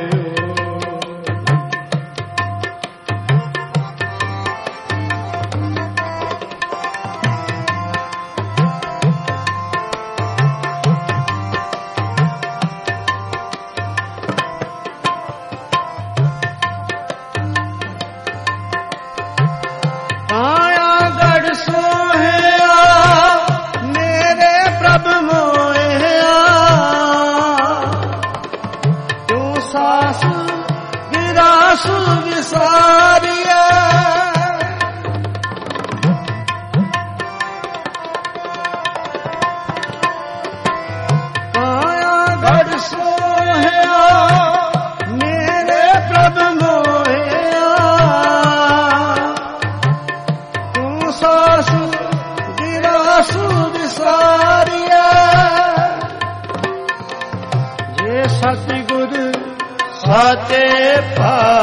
सतगुर साचे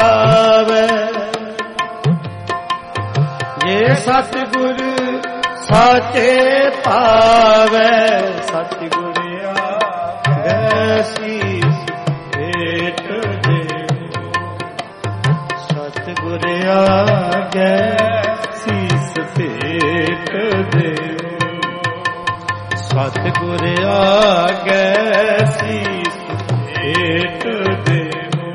पावे, ये सतगुर ਸਾਚੇ ਪਾਵੈ ਸਤਿਗੁਰ ਆਗੈ ਸੀਸ ਭੇਟ ਦੇਵੋ ਸਤਿਗੁਰ ਆਗੈ ਸੀਸ ਭੇਟ ਦੇਵੋ ਸਤਿਗੁਰ ਆਗੈ ਸੀਸ ਭੇਟ ਦੇਵੋ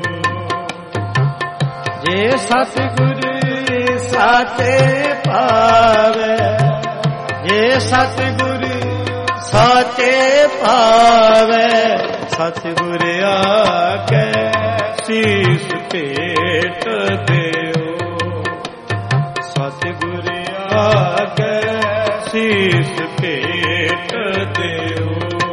ਜੇ ਸਤਿਗੁਰ ਸਾਚੇ ਪਾਵੈ ਜੇ ਸਤਿਗੁਰ ਸਾਚੇ ਪਾਵੈ ਸਤਿਗੁਰ ਆਗੈ ਸੀਸ ਭੇਟ ਦਿਓ ਸਤਿਗੁਰ ਆਗੈ ਸੀਸ ਭੇਟ ਦਿਓ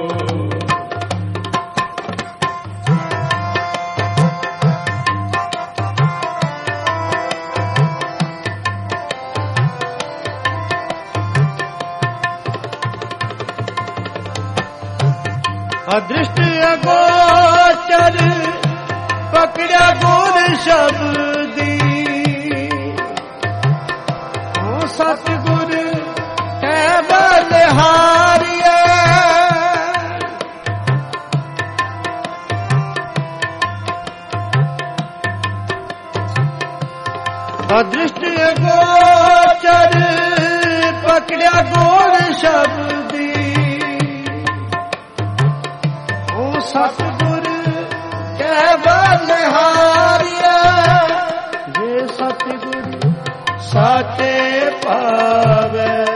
ਅਦ੍ਰਿਸ਼ਟ ਅਗੋਚਰ ਪਕੜਿਆ ਗੁਰ ਸ਼ਬਦੀ ਓ ਸਤਿਗੁਰ ਕੈ ਬਲਿਹਾਰੀਐ ਅਦ੍ਰਿਸ਼ਟ ਅਗੋਚਰ ਪਕੜਿਆ ਗੁਰ ਸ਼ਬਦੀ ਸਤਿਗੁਰ ਕੈ ਬਲਿਹਾਰੀਐ ਜੇ ਸਤਿਗੁਰ ਸਾਚੇ ਪਾਵੈ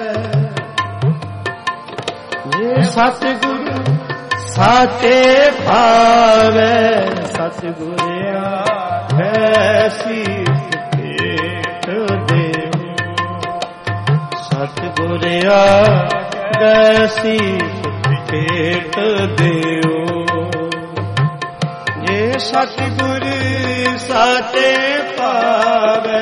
ਜੇ ਸਤਿਗੁਰ ਸਾਚੇ ਪਾਵੈ ਸਤਿਗੁਰ ਆਗੈ ਸੀਸ ਭੇਟ ਦੇਵੋ ਸਤਿਗੁਰ ਆਗੈ ਸੀਸ ਭੇਟ ਦੇਵੋ ਸਤਿਗੁਰ ਸਾਚੇ ਪਾਵੈ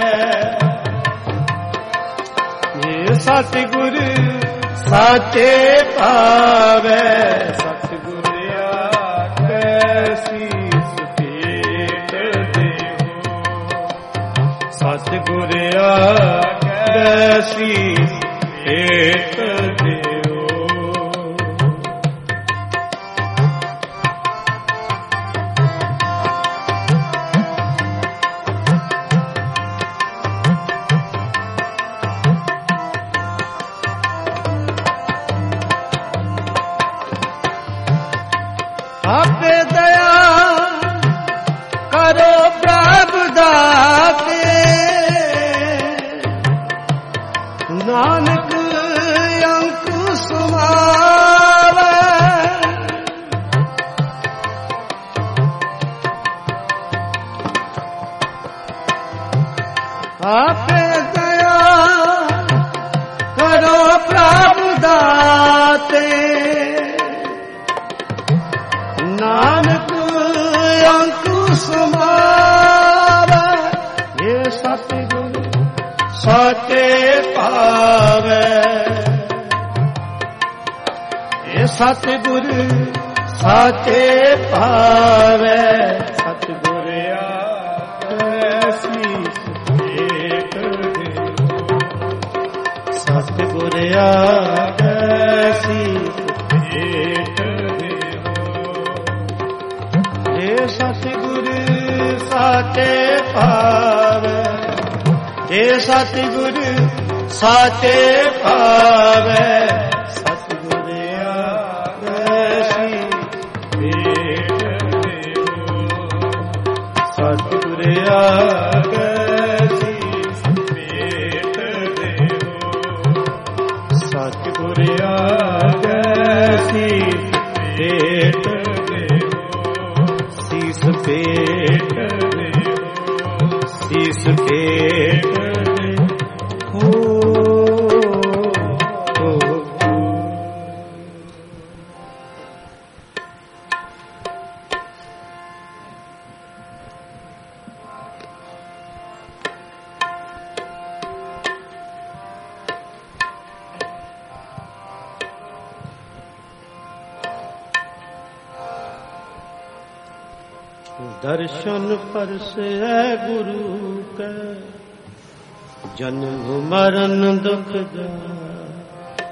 ਜੇ ਸਤਿਗੁਰ ਸਾਚੇ ਪਾਵੈ ਸਤਿਗੁਰ ਆਗੈ ਸੀਸ ਭੇਟ ਦੇਵੋ ਸਤਿਗੁਰ ਆਗੈ ਸੀਸ ਭੇਟ ਦੇਵੋ ਆਪੇ ਦਇਆ ਕਰੋ ਪ੍ਰਭ ਦਾਤੇ ਨਾਨਕ ਅੰਕੁ ਸਮਾਵੈ ਆਪੇ ਦਇਆ ਕਰੋ ਪ੍ਰਭ ਦਾਤੇ ਨਾਨਕ ਅੰਕੁ ਸਮਾਵੈ ਇਹ ਸਤਿਗੁਰ ਸਾਚੇ ਪਾਵੈ ਇਹ ਸਤਿਗੁਰ ਸਾਚੇ ਪਾਵੈ ਸਤਿਗੁਰ ਆਗੈ ਸੀਸ ਭੇਟ ਦੇਵੋ ਸਤਿਗੁਰ ਆਗੈ ਸੀਸ ਭੇਟ ਜੇ ਸਤਿਗੁਰ ਸਾਚੇ ਪਾਵੈ ਜੇ ਸਤਿਗੁਰ ਸਾਚੇ ਪਾਵੈ ਸਤਿਗੁਰ ਆਗੈ ਸੀਸ ਭੇਟ ਦੇਵੋ ਸਤਿਗੁਰ ਆਗੈ ਸੀਸ ਭੇਟ ਦੇਵੋ ਸਤਿਗੁਰ ਆਗੈ ਸੀਸ ਭੇਟ ਸੀਸ ਭੇਟ ਦੇਵੋ ਸੀਸ ਭੇਟ ਦੇਵੋ ਦਰਸ਼ਨ ਪਰਸੈ ਗੁਰੂ ਕੈ ਜਨਮ ਮਰਨ ਦੁਖ ਦਾ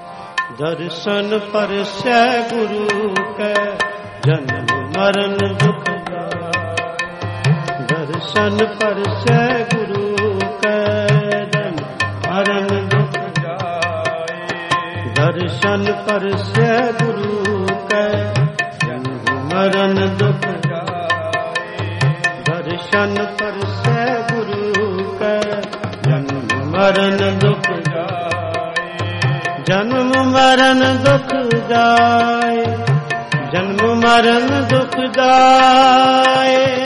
ਦਰਸ਼ਨ ਪਰਸੈ ਗੁਰੂ ਕੈ ਜਨਮ ਮਰਨ ਦੁਖ ਜਾਏ। ਦਰਸ਼ਨ ਪਰਸੈ ਗੁਰੂ ਕੈ ਜਨਮ ਮਰਨ ਦੁਖ ਜਾਏ। ਦਰਸ਼ਨ ਪਰਸੈ ਗੁਰੂ ਕੈ ਜਨਮ ਮਰਨ ਦੁਖ ਜਾਏ। ਦਰਸ਼ਨ ਪਰਸੈ ਗੁਰੂ ਕੈ ਜਨਮ ਮਰਨ ਦੁਖ ਜਨਮ ਮਰਨ ਦੁਖ ਜਾਏ। ਜਨਮ ਮਰਨ ਦੁਖ ਜਾਏ।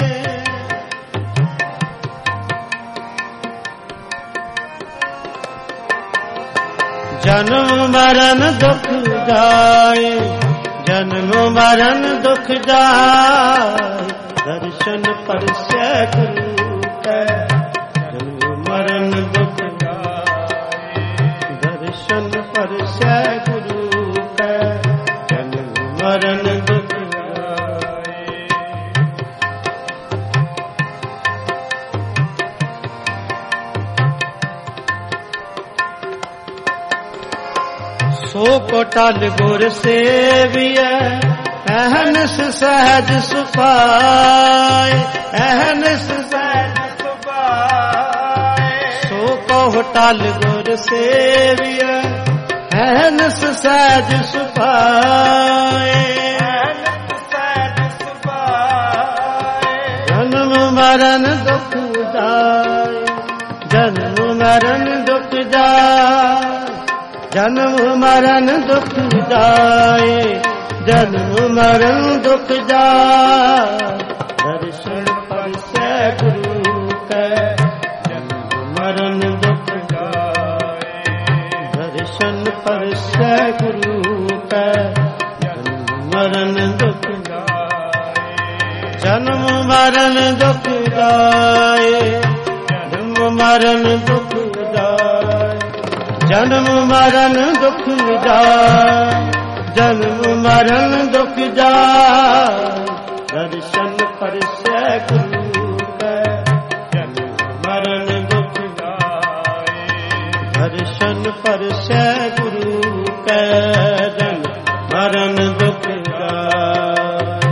ਜਨਮ ਮਰਨ ਦੁਖ ਜਾਏ। ਜਨਮ ਮਰਨ ਦੁਖ ਜਾਏ। ਦਰਸ਼ਨ ਪਰਸੈ ਗੁਰੂ ਕੈ ਜਨਮ ਮਰਨ ਦੁਖ ਦਰਸ਼ਨ ਪਰਸੈ ਗੁਰੂ ਕੈ ਜਨਮ ਮਰਨ ਦੁਖ ਜਾਏ। ਸੋ ਕੋ ਟਲ ਗੁਰ ਸੇਵੀਐ ਅਹਨਿਸ ਸਹਿਜ ਸੁਭਾਏ। ਅਹਨਿਸ ਸਹਿਜ ਸੁਭਾਏ। ਸੋ ਕੋ ਟਲ ਗੁਰ ਸੇਵੀਐ ਅਹਨਿਸ ਸਹਿਜ ਸੁਭਾਏ। ਜਨਮ ਮਰਨ ਦੁਖ ਜਾਏ। ਜਨਮ ਮਰਨ ਦੁਖ ਜਾਏ। ਜਨਮ ਮਰਨ ਦੁਖ ਜਾਏ। ਜਨਮ ਮਰਨ ਦੁਖ ਜਾਏ। ਦਰਸ਼ਨ ਪਰਸੈ ਗੁਰੂ ਕੈ ਜਨਮ ਮਰਨ ਦੁਖ ਜਾਏ। ਦਰਸ਼ਨ ਪਰਸੈ ਗੁਰੂ ਕੈ ਜਨਮ ਮਰਨ ਦੁਖ ਜਾਏ। ਜਨਮ ਮਰਨ ਦੁਖ ਜਾਏ। ਜਨਮ ਮਰਨ ਦੁਖ ਜਾਏ। ਜਨਮ ਮਰਨ ਦੁਖ ਜਾਏ। ਜਨਮ ਮਰਨ ਦੁਖ ਜਾਏ। ਦਰਸ਼ਨ ਪਰਸੈ ਗੁਰੂ ਕੈ ਜਨਮ ਮਰਨ ਦੁਖ ਜਾਏ। ਦਰਸ਼ਨ ਪਰਸੈ ਗੁਰੂ ਕੈ ਜਨਮ ਮਰਨ ਦੁਖ ਜਾਏ।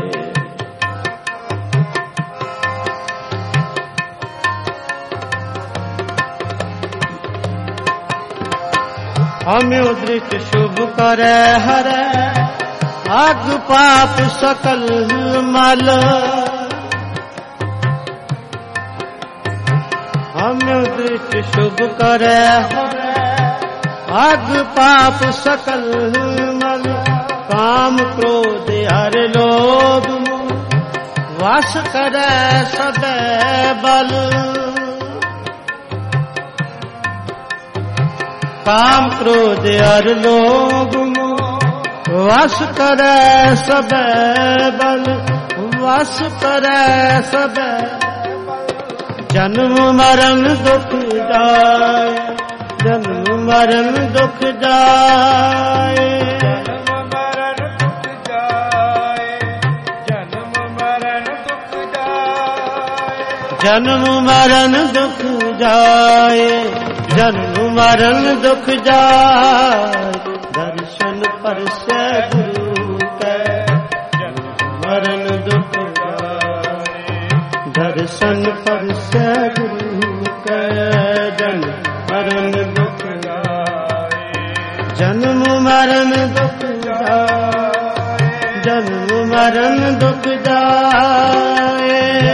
ਹਮਿ ਦ੍ਰਿਸ਼ ਸ਼ੁਭ ਕਰੈ ਹਰੈ ਆਗ ਪਾਪ ਸਕਲ ਮਲ। ਹਮਿ ਦ੍ਰਿਸ਼ ਸ਼ੁਭ ਕਰੈ ਹਰੈ ਆਗ ਪਾਪ ਸਕਲ ਮਲ। ਕਾਮ ਕ੍ਰੋਧ ਹਰ ਲੋਭ ਵਸ ਕਰੈ ਸਭੈ ਬਲ। ਕਾਮ ਕ੍ਰੋਧ ਹਰ ਲੋਭ ਵਸ ਕਰੈ ਸਭੈ ਬਲ। ਵਸ ਕਰੈ ਸਭੈ ਜਨਮ ਮਰਨ ਦੁਖ ਜਾਏ। ਜਨਮ ਮਰਨ ਦੁਖ ਜਾਏ। ਜਨਮ ਮਰਨ ਦੁਖ ਜਾਏ। ਜਨਮ ਮਰਨ ਦੁਖ ਜਾਏ। ਦਰਸ਼ਨ ਪਰਸੈ ਗੁਰੂ ਕੈ ਜਨਮ ਮਰਨ ਦੁਖ ਜਾਏ। ਦਰਸ਼ਨ ਪਰਸੈ ਗੁਰੂ ਕੈ ਜਨਮ ਮਰਨ ਦੁਖ ਜਾਏ। ਜਨਮ ਮਰਨ ਦੁਖ ਜਾਏ। ਜਨਮ ਮਰਨ ਦੁਖ ਜਾਏ।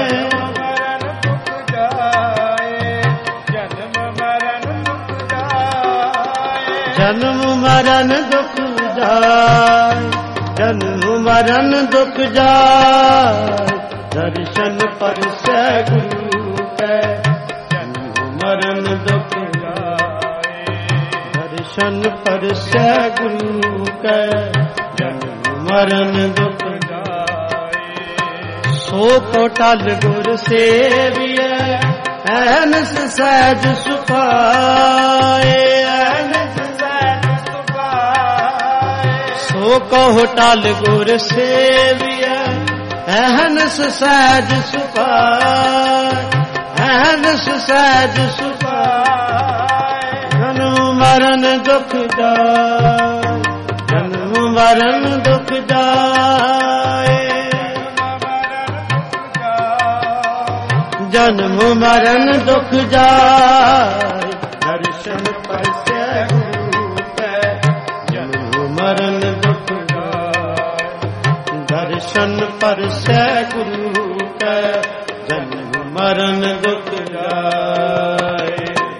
ਜਨਮ ਮਰਨ ਦੁਖ ਜਾਏ। ਜਨਮ ਮਰਨ ਦੁਖ ਜਾਏ। ਦਰਸ਼ਨ ਪਰਸੈ ਗੁਰੂ ਕੈ ਜਨਮ ਮਰਨ ਦੁਖ ਜਾਏ। ਦਰਸ਼ਨ ਪਰਸੈ ਗੁਰੂ ਕੈ ਜਨਮ ਮਰਨ ਦੁਖ ਜਾਏ। ਸੋ ਕੋ ਟਲ ਗੁਰ ਸੇਵੀਐ ਅਹਨਿਸ ਸਹਿਜ ਸੁਭਾਏ। ਸੋ ਕਹੁ ਟਲ ਗੁਰ ਸੇਵੀਐ ਅਹਨਿਸ ਸਹਿਜ ਸੁਭਾਏ। ਅਹਨਿਸ ਸਹਿਜ ਸੁਭਾਏ। ਜਨਮ ਮਰਨ ਦੁਖ ਜਾਏ। ਮਰਨ ਦੁਖ ਜਾਏ, ਜਨਮ ਮਰਨ ਦੁਖ ਜਾਏ, ਦਰਸ਼ਨ ਪਰਸੈ ਗੁਰੂ ਕੈ, ਜਨਮ ਮਰਨ ਦੁਖ ਜਾਏ, ਦਰਸ਼ਨ ਪਰਸੈ ਗੁਰੂ ਕੈ, ਜਨਮ ਮਰਨ ਦੁਖ ਜਾਏ।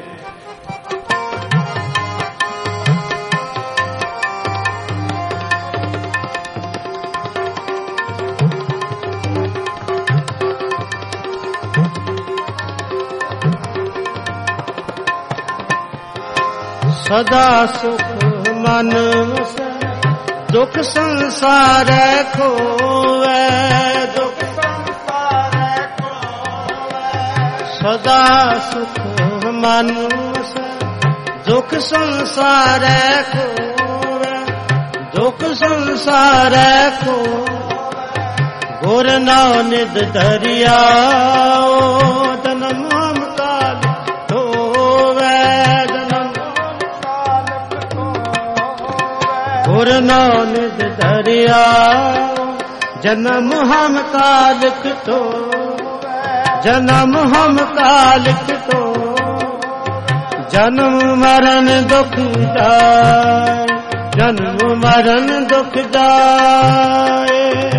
ਸਦਾ ਸੁਖ ਮਨ ਵਸੈ, ਦੁਖ ਸੰਸਾਰੈ ਖੋਵੈ, ਦੁਖ ਸੰਸਾਰੈ ਖੋਵੈ। ਸਦਾ ਸੁਖ ਮਨ ਵਸੈ, ਦੁਖ ਸੰਸਾਰੈ ਖੋਵੈ, ਦੁਖ ਸੰਸਾਰੈ ਖੋਵੈ। ਗੁਰ ਨਾਨਕ ਦਰਿਆਓ, ਜਨਮ ਕਾਲ ਹੋਵੈ, ਗੁਰ ਨਾਨਕ ਦਰਿਆਓ, ਜਨਮ ਹਮ ਕਾਲਕ ਤੋ, ਜਨਮ ਹਮ ਕਾਲਕ ਤੋ। ਜਨਮ ਮਰਨ ਦੁਖ ਜਾਏ, ਜਨਮ ਮਰਨ ਦੁਖ ਜਾਏ,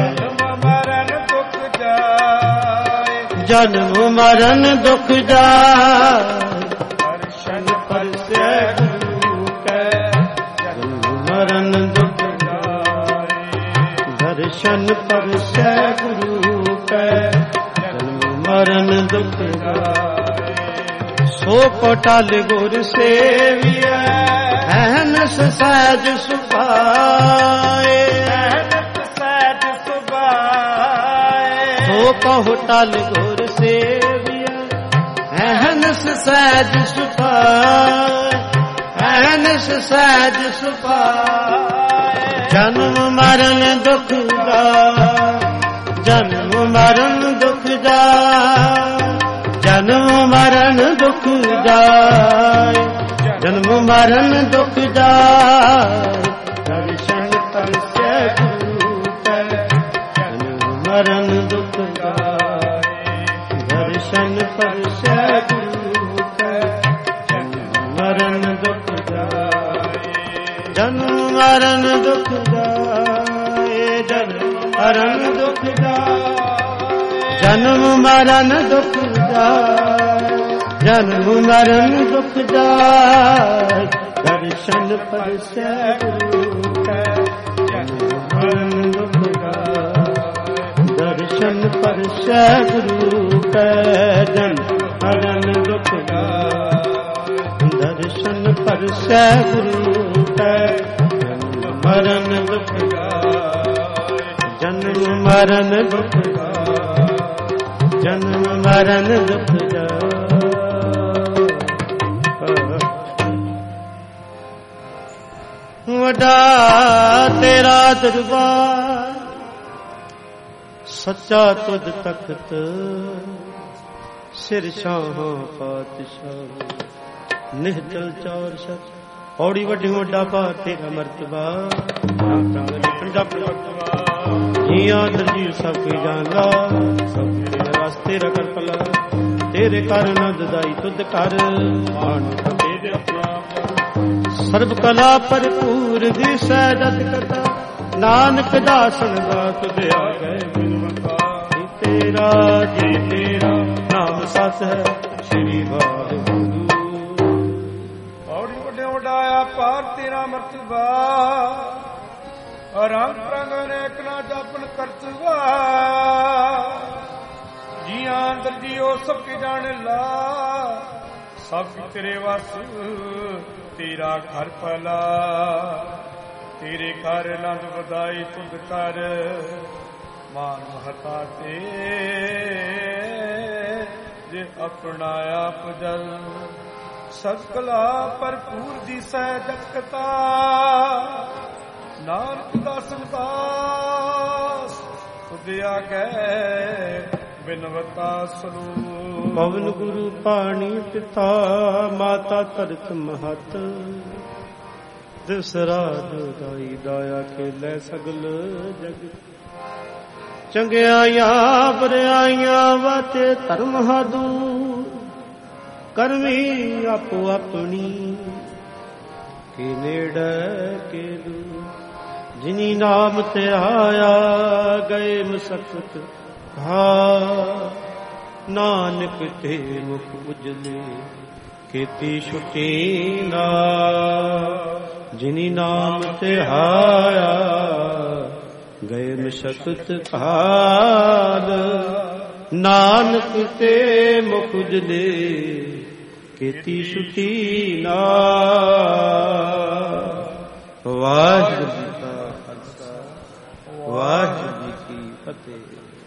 ਜਨਮ ਮਰਨ ਦੁਖ ਜਾਏ, ਦਰਸ਼ਨ ਪਰਸੈ ਗੁਰੂ ਕੈ, ਜਨਮ ਮਰਨ ਦੁਖ ਜਾਏ, ਦਰਸ਼ਨ ਪਰਸੈ ਗੁਰੂ ਕੈ, ਜਨਮ ਮਰਨ ਦੁਖ ਜਾਏ। ਸੋ ਪਟਲ ਗੁਰ ਸੇਵੀਐ, ਅਹਨਸ ਸਹਿਜ ਸੁਭਾਏ, ਅਹਨਸ ਸਹਿਜ ਸੁਭਾਏ। ਸੋ ਕਹੁ ਟਲ ਗੁਰ ਸੇਵੀਐ, ਅਹਨਸ ਸਹਿਜ ਸੁਭਾਏ, ਅਹਨਸ ਸਹਿਜ ਸੁਭਾਏ। ਜਨਮ ਮਰਨ ਦੁਖ ਜਾਏ, ਜਨਮ ਮਰਨ ਦੁਖ ਜਾਏ, ਜਨਮ ਮਰਨ ਦੁਖ ਜਾਏ, ਜਨਮ ਮਰਨ ਦੁਖ ਜਾਏ। ਦਰਸ਼ਨ ਪਰਸੈ ਗੁਰੂ ਕੈ, ਜਨਮ ਮਰਨ ਦੁਖ ਜਾਏ, ਦਰਸ਼ਨ ਪਰਸੈ ਗੁਰੂ ਕੈ, ਜਨਮ ਮਰਨ ਦੁਖ ਜਾਏ, ਜਨਮ ਮਰਨ ਦੁਖ ਜਾਏ, ਜਨਮ ਮਰਨ ਦੁਖ ਜਾਏ, ਜਨਮ ਮਰਨ ਦੁਖ ਜਾਏ, ਜਨਮ ਮਰਨ ਦੁਖ ਜਾਏ। ਦਰਸ਼ਨ ਪਰਸੈ ਗੁਰੂ ਕੈ, ਜਨਮ ਮਰਨ ਦੁਖ ਜਾਏ, ਦਰਸ਼ਨ ਪਰਸੈ ਗੁਰੂ ਕੈ, ਜਨਮ ਮਰਨ ਦੁਖ ਜਾਏ, ਦਰਸ਼ਨ ਪਰਸੈ ਗੁਰੂ ਕੈ, ਜਨਮ ਮਰਨ ਦੁਖ ਜਾਏ, ਜਨਮ ਮਰਨ ਦੁਖ ਜਾਏ, ਜਨਮ ਮਰਨ ਦੁਖ ਜਾਏ। ਵੱਡਾ ਤੇਰਾ ਦਰਬਾਰ, ਸੱਚਾ ਤੁਧ ਤਖਤ, ਸਿਰ ਸ਼ਾਹਾਂ ਪਾਤਸ਼ਾਹ, ਨਿਹਚਲ ਚੌਰ ਸਤ। ਔੜੀ ਵੱਡੀ ਵੱਡਾ ਭਾਰ ਤੇਰਾ ਮਰਤਬਾ, ਜੀਆਂ ਦਰਜੀ ਸਭ ਕੀ ਜਾਣਦਾ, ਸਭ ਤੇਰੇ ਵਾਸਤੇ ਰਕਰ ਪਲਾ। ਤੇਰੇ ਕਰ ਨਦ ਦਾਈ ਤੁਧ ਕਰ, ਮਾਨ ਤੇਰੇ ਆਪਣਾ ਸਰਬ ਕਲਾ ਭਰਪੂਰ ਦਿਸੈ ਜਤ ਕਥਾ। ਨਾਨਕ ਦਾਸਨ ਦਾ ਤੁਧ ਆਗੈ ਬਿਨਵਤਾ, ਤੇਰਾ ਜੀ ਤੇਰਾ ਨਾਮ ਸਤ ਹੈ, ਸ੍ਰੀ ਵਾਹਿਗੁਰੂ। ਔੜੀ ਵੱਡੇ ਵਡਾਇਆ ਪਾਰ ਤੇਰਾ ਮਰਤਬਾ, ਰੰਗ ਰੰਗ ਅਨੇਕ ਨਾ ਜਾਪਨ ਕਰਤਵਾ। ਜੀਆਂ ਅੰਦਰ ਜੀਓ ਸਭ ਕੀ ਜਾਣ ਲਾ, ਸਭ ਤੇਰੇ ਵਸ ਤੇਰਾ ਘਰ ਭਲਾ। ਤੇਰੇ ਘਰ ਆਨੰਦ ਵਧਾਈ ਤੁਧ ਕਰ, ਮਾਨ ਮਹਤਾ ਤੇ ਜੇ ਆਪਣਾ ਆਪ ਜਲ। ਸਕਲਾ ਭਰਪੂਰ ਦਿਸੈ ਜਗਤਾ, ਨਾਨਕ ਦਾਸਨ ਦਾਸ ਤੁਧ ਆਗੈ ਬਿਨਵਤਾ ਸਰੂਪ। ਪਵਨ ਗੁਰੂ ਪਾਣੀ ਪਿਤਾ, ਮਾਤਾ ਧਰਤ ਮਹਤ। ਦਿਸ ਰਾਜ ਦਾਈ ਦਾਇਆ ਖੇਲੇ ਸਗਲ ਜਗ ਚੰਗਿਆਈਆਂ ਬੁਰਾਈਆਂ ਵਾਤੇ ਧਰਮ ਹਾਦੂ ਕਰਮੀ ਆਪੋ ਆਪਣੀ ਕਿ ਨੇੜੇ ਕੇ ਦੂਰ ਜਿਨੀ ਨਾਮ ਤੇ ਆਇਆ ਗਏ ਮਸਕਤ ਹਾਂ ਨਾਨਕ ਤੇ ਮੁਖ ਉਜਲੇ ਕੀਤੀ ਛੁਟੀ ਨਾ ਜਿਨੀ ਨਾਮ ਤੇ ਆਇਆ ਗਏ ਮਸਕਤ ਹਾਲ ਨਾਨਕ ਤੇ ਮੁਖ ਉਜਲੇ ਕੀਤੀ ਛੁਟੀ ਨਾ। ਵਾਹਿਗੁਰੂ ਜੀ ਕਾ ਖਾਲਸਾ ਵਾਹਿਗੁਰੂ ਜੀ ਕੀ ਫਤਿਹ।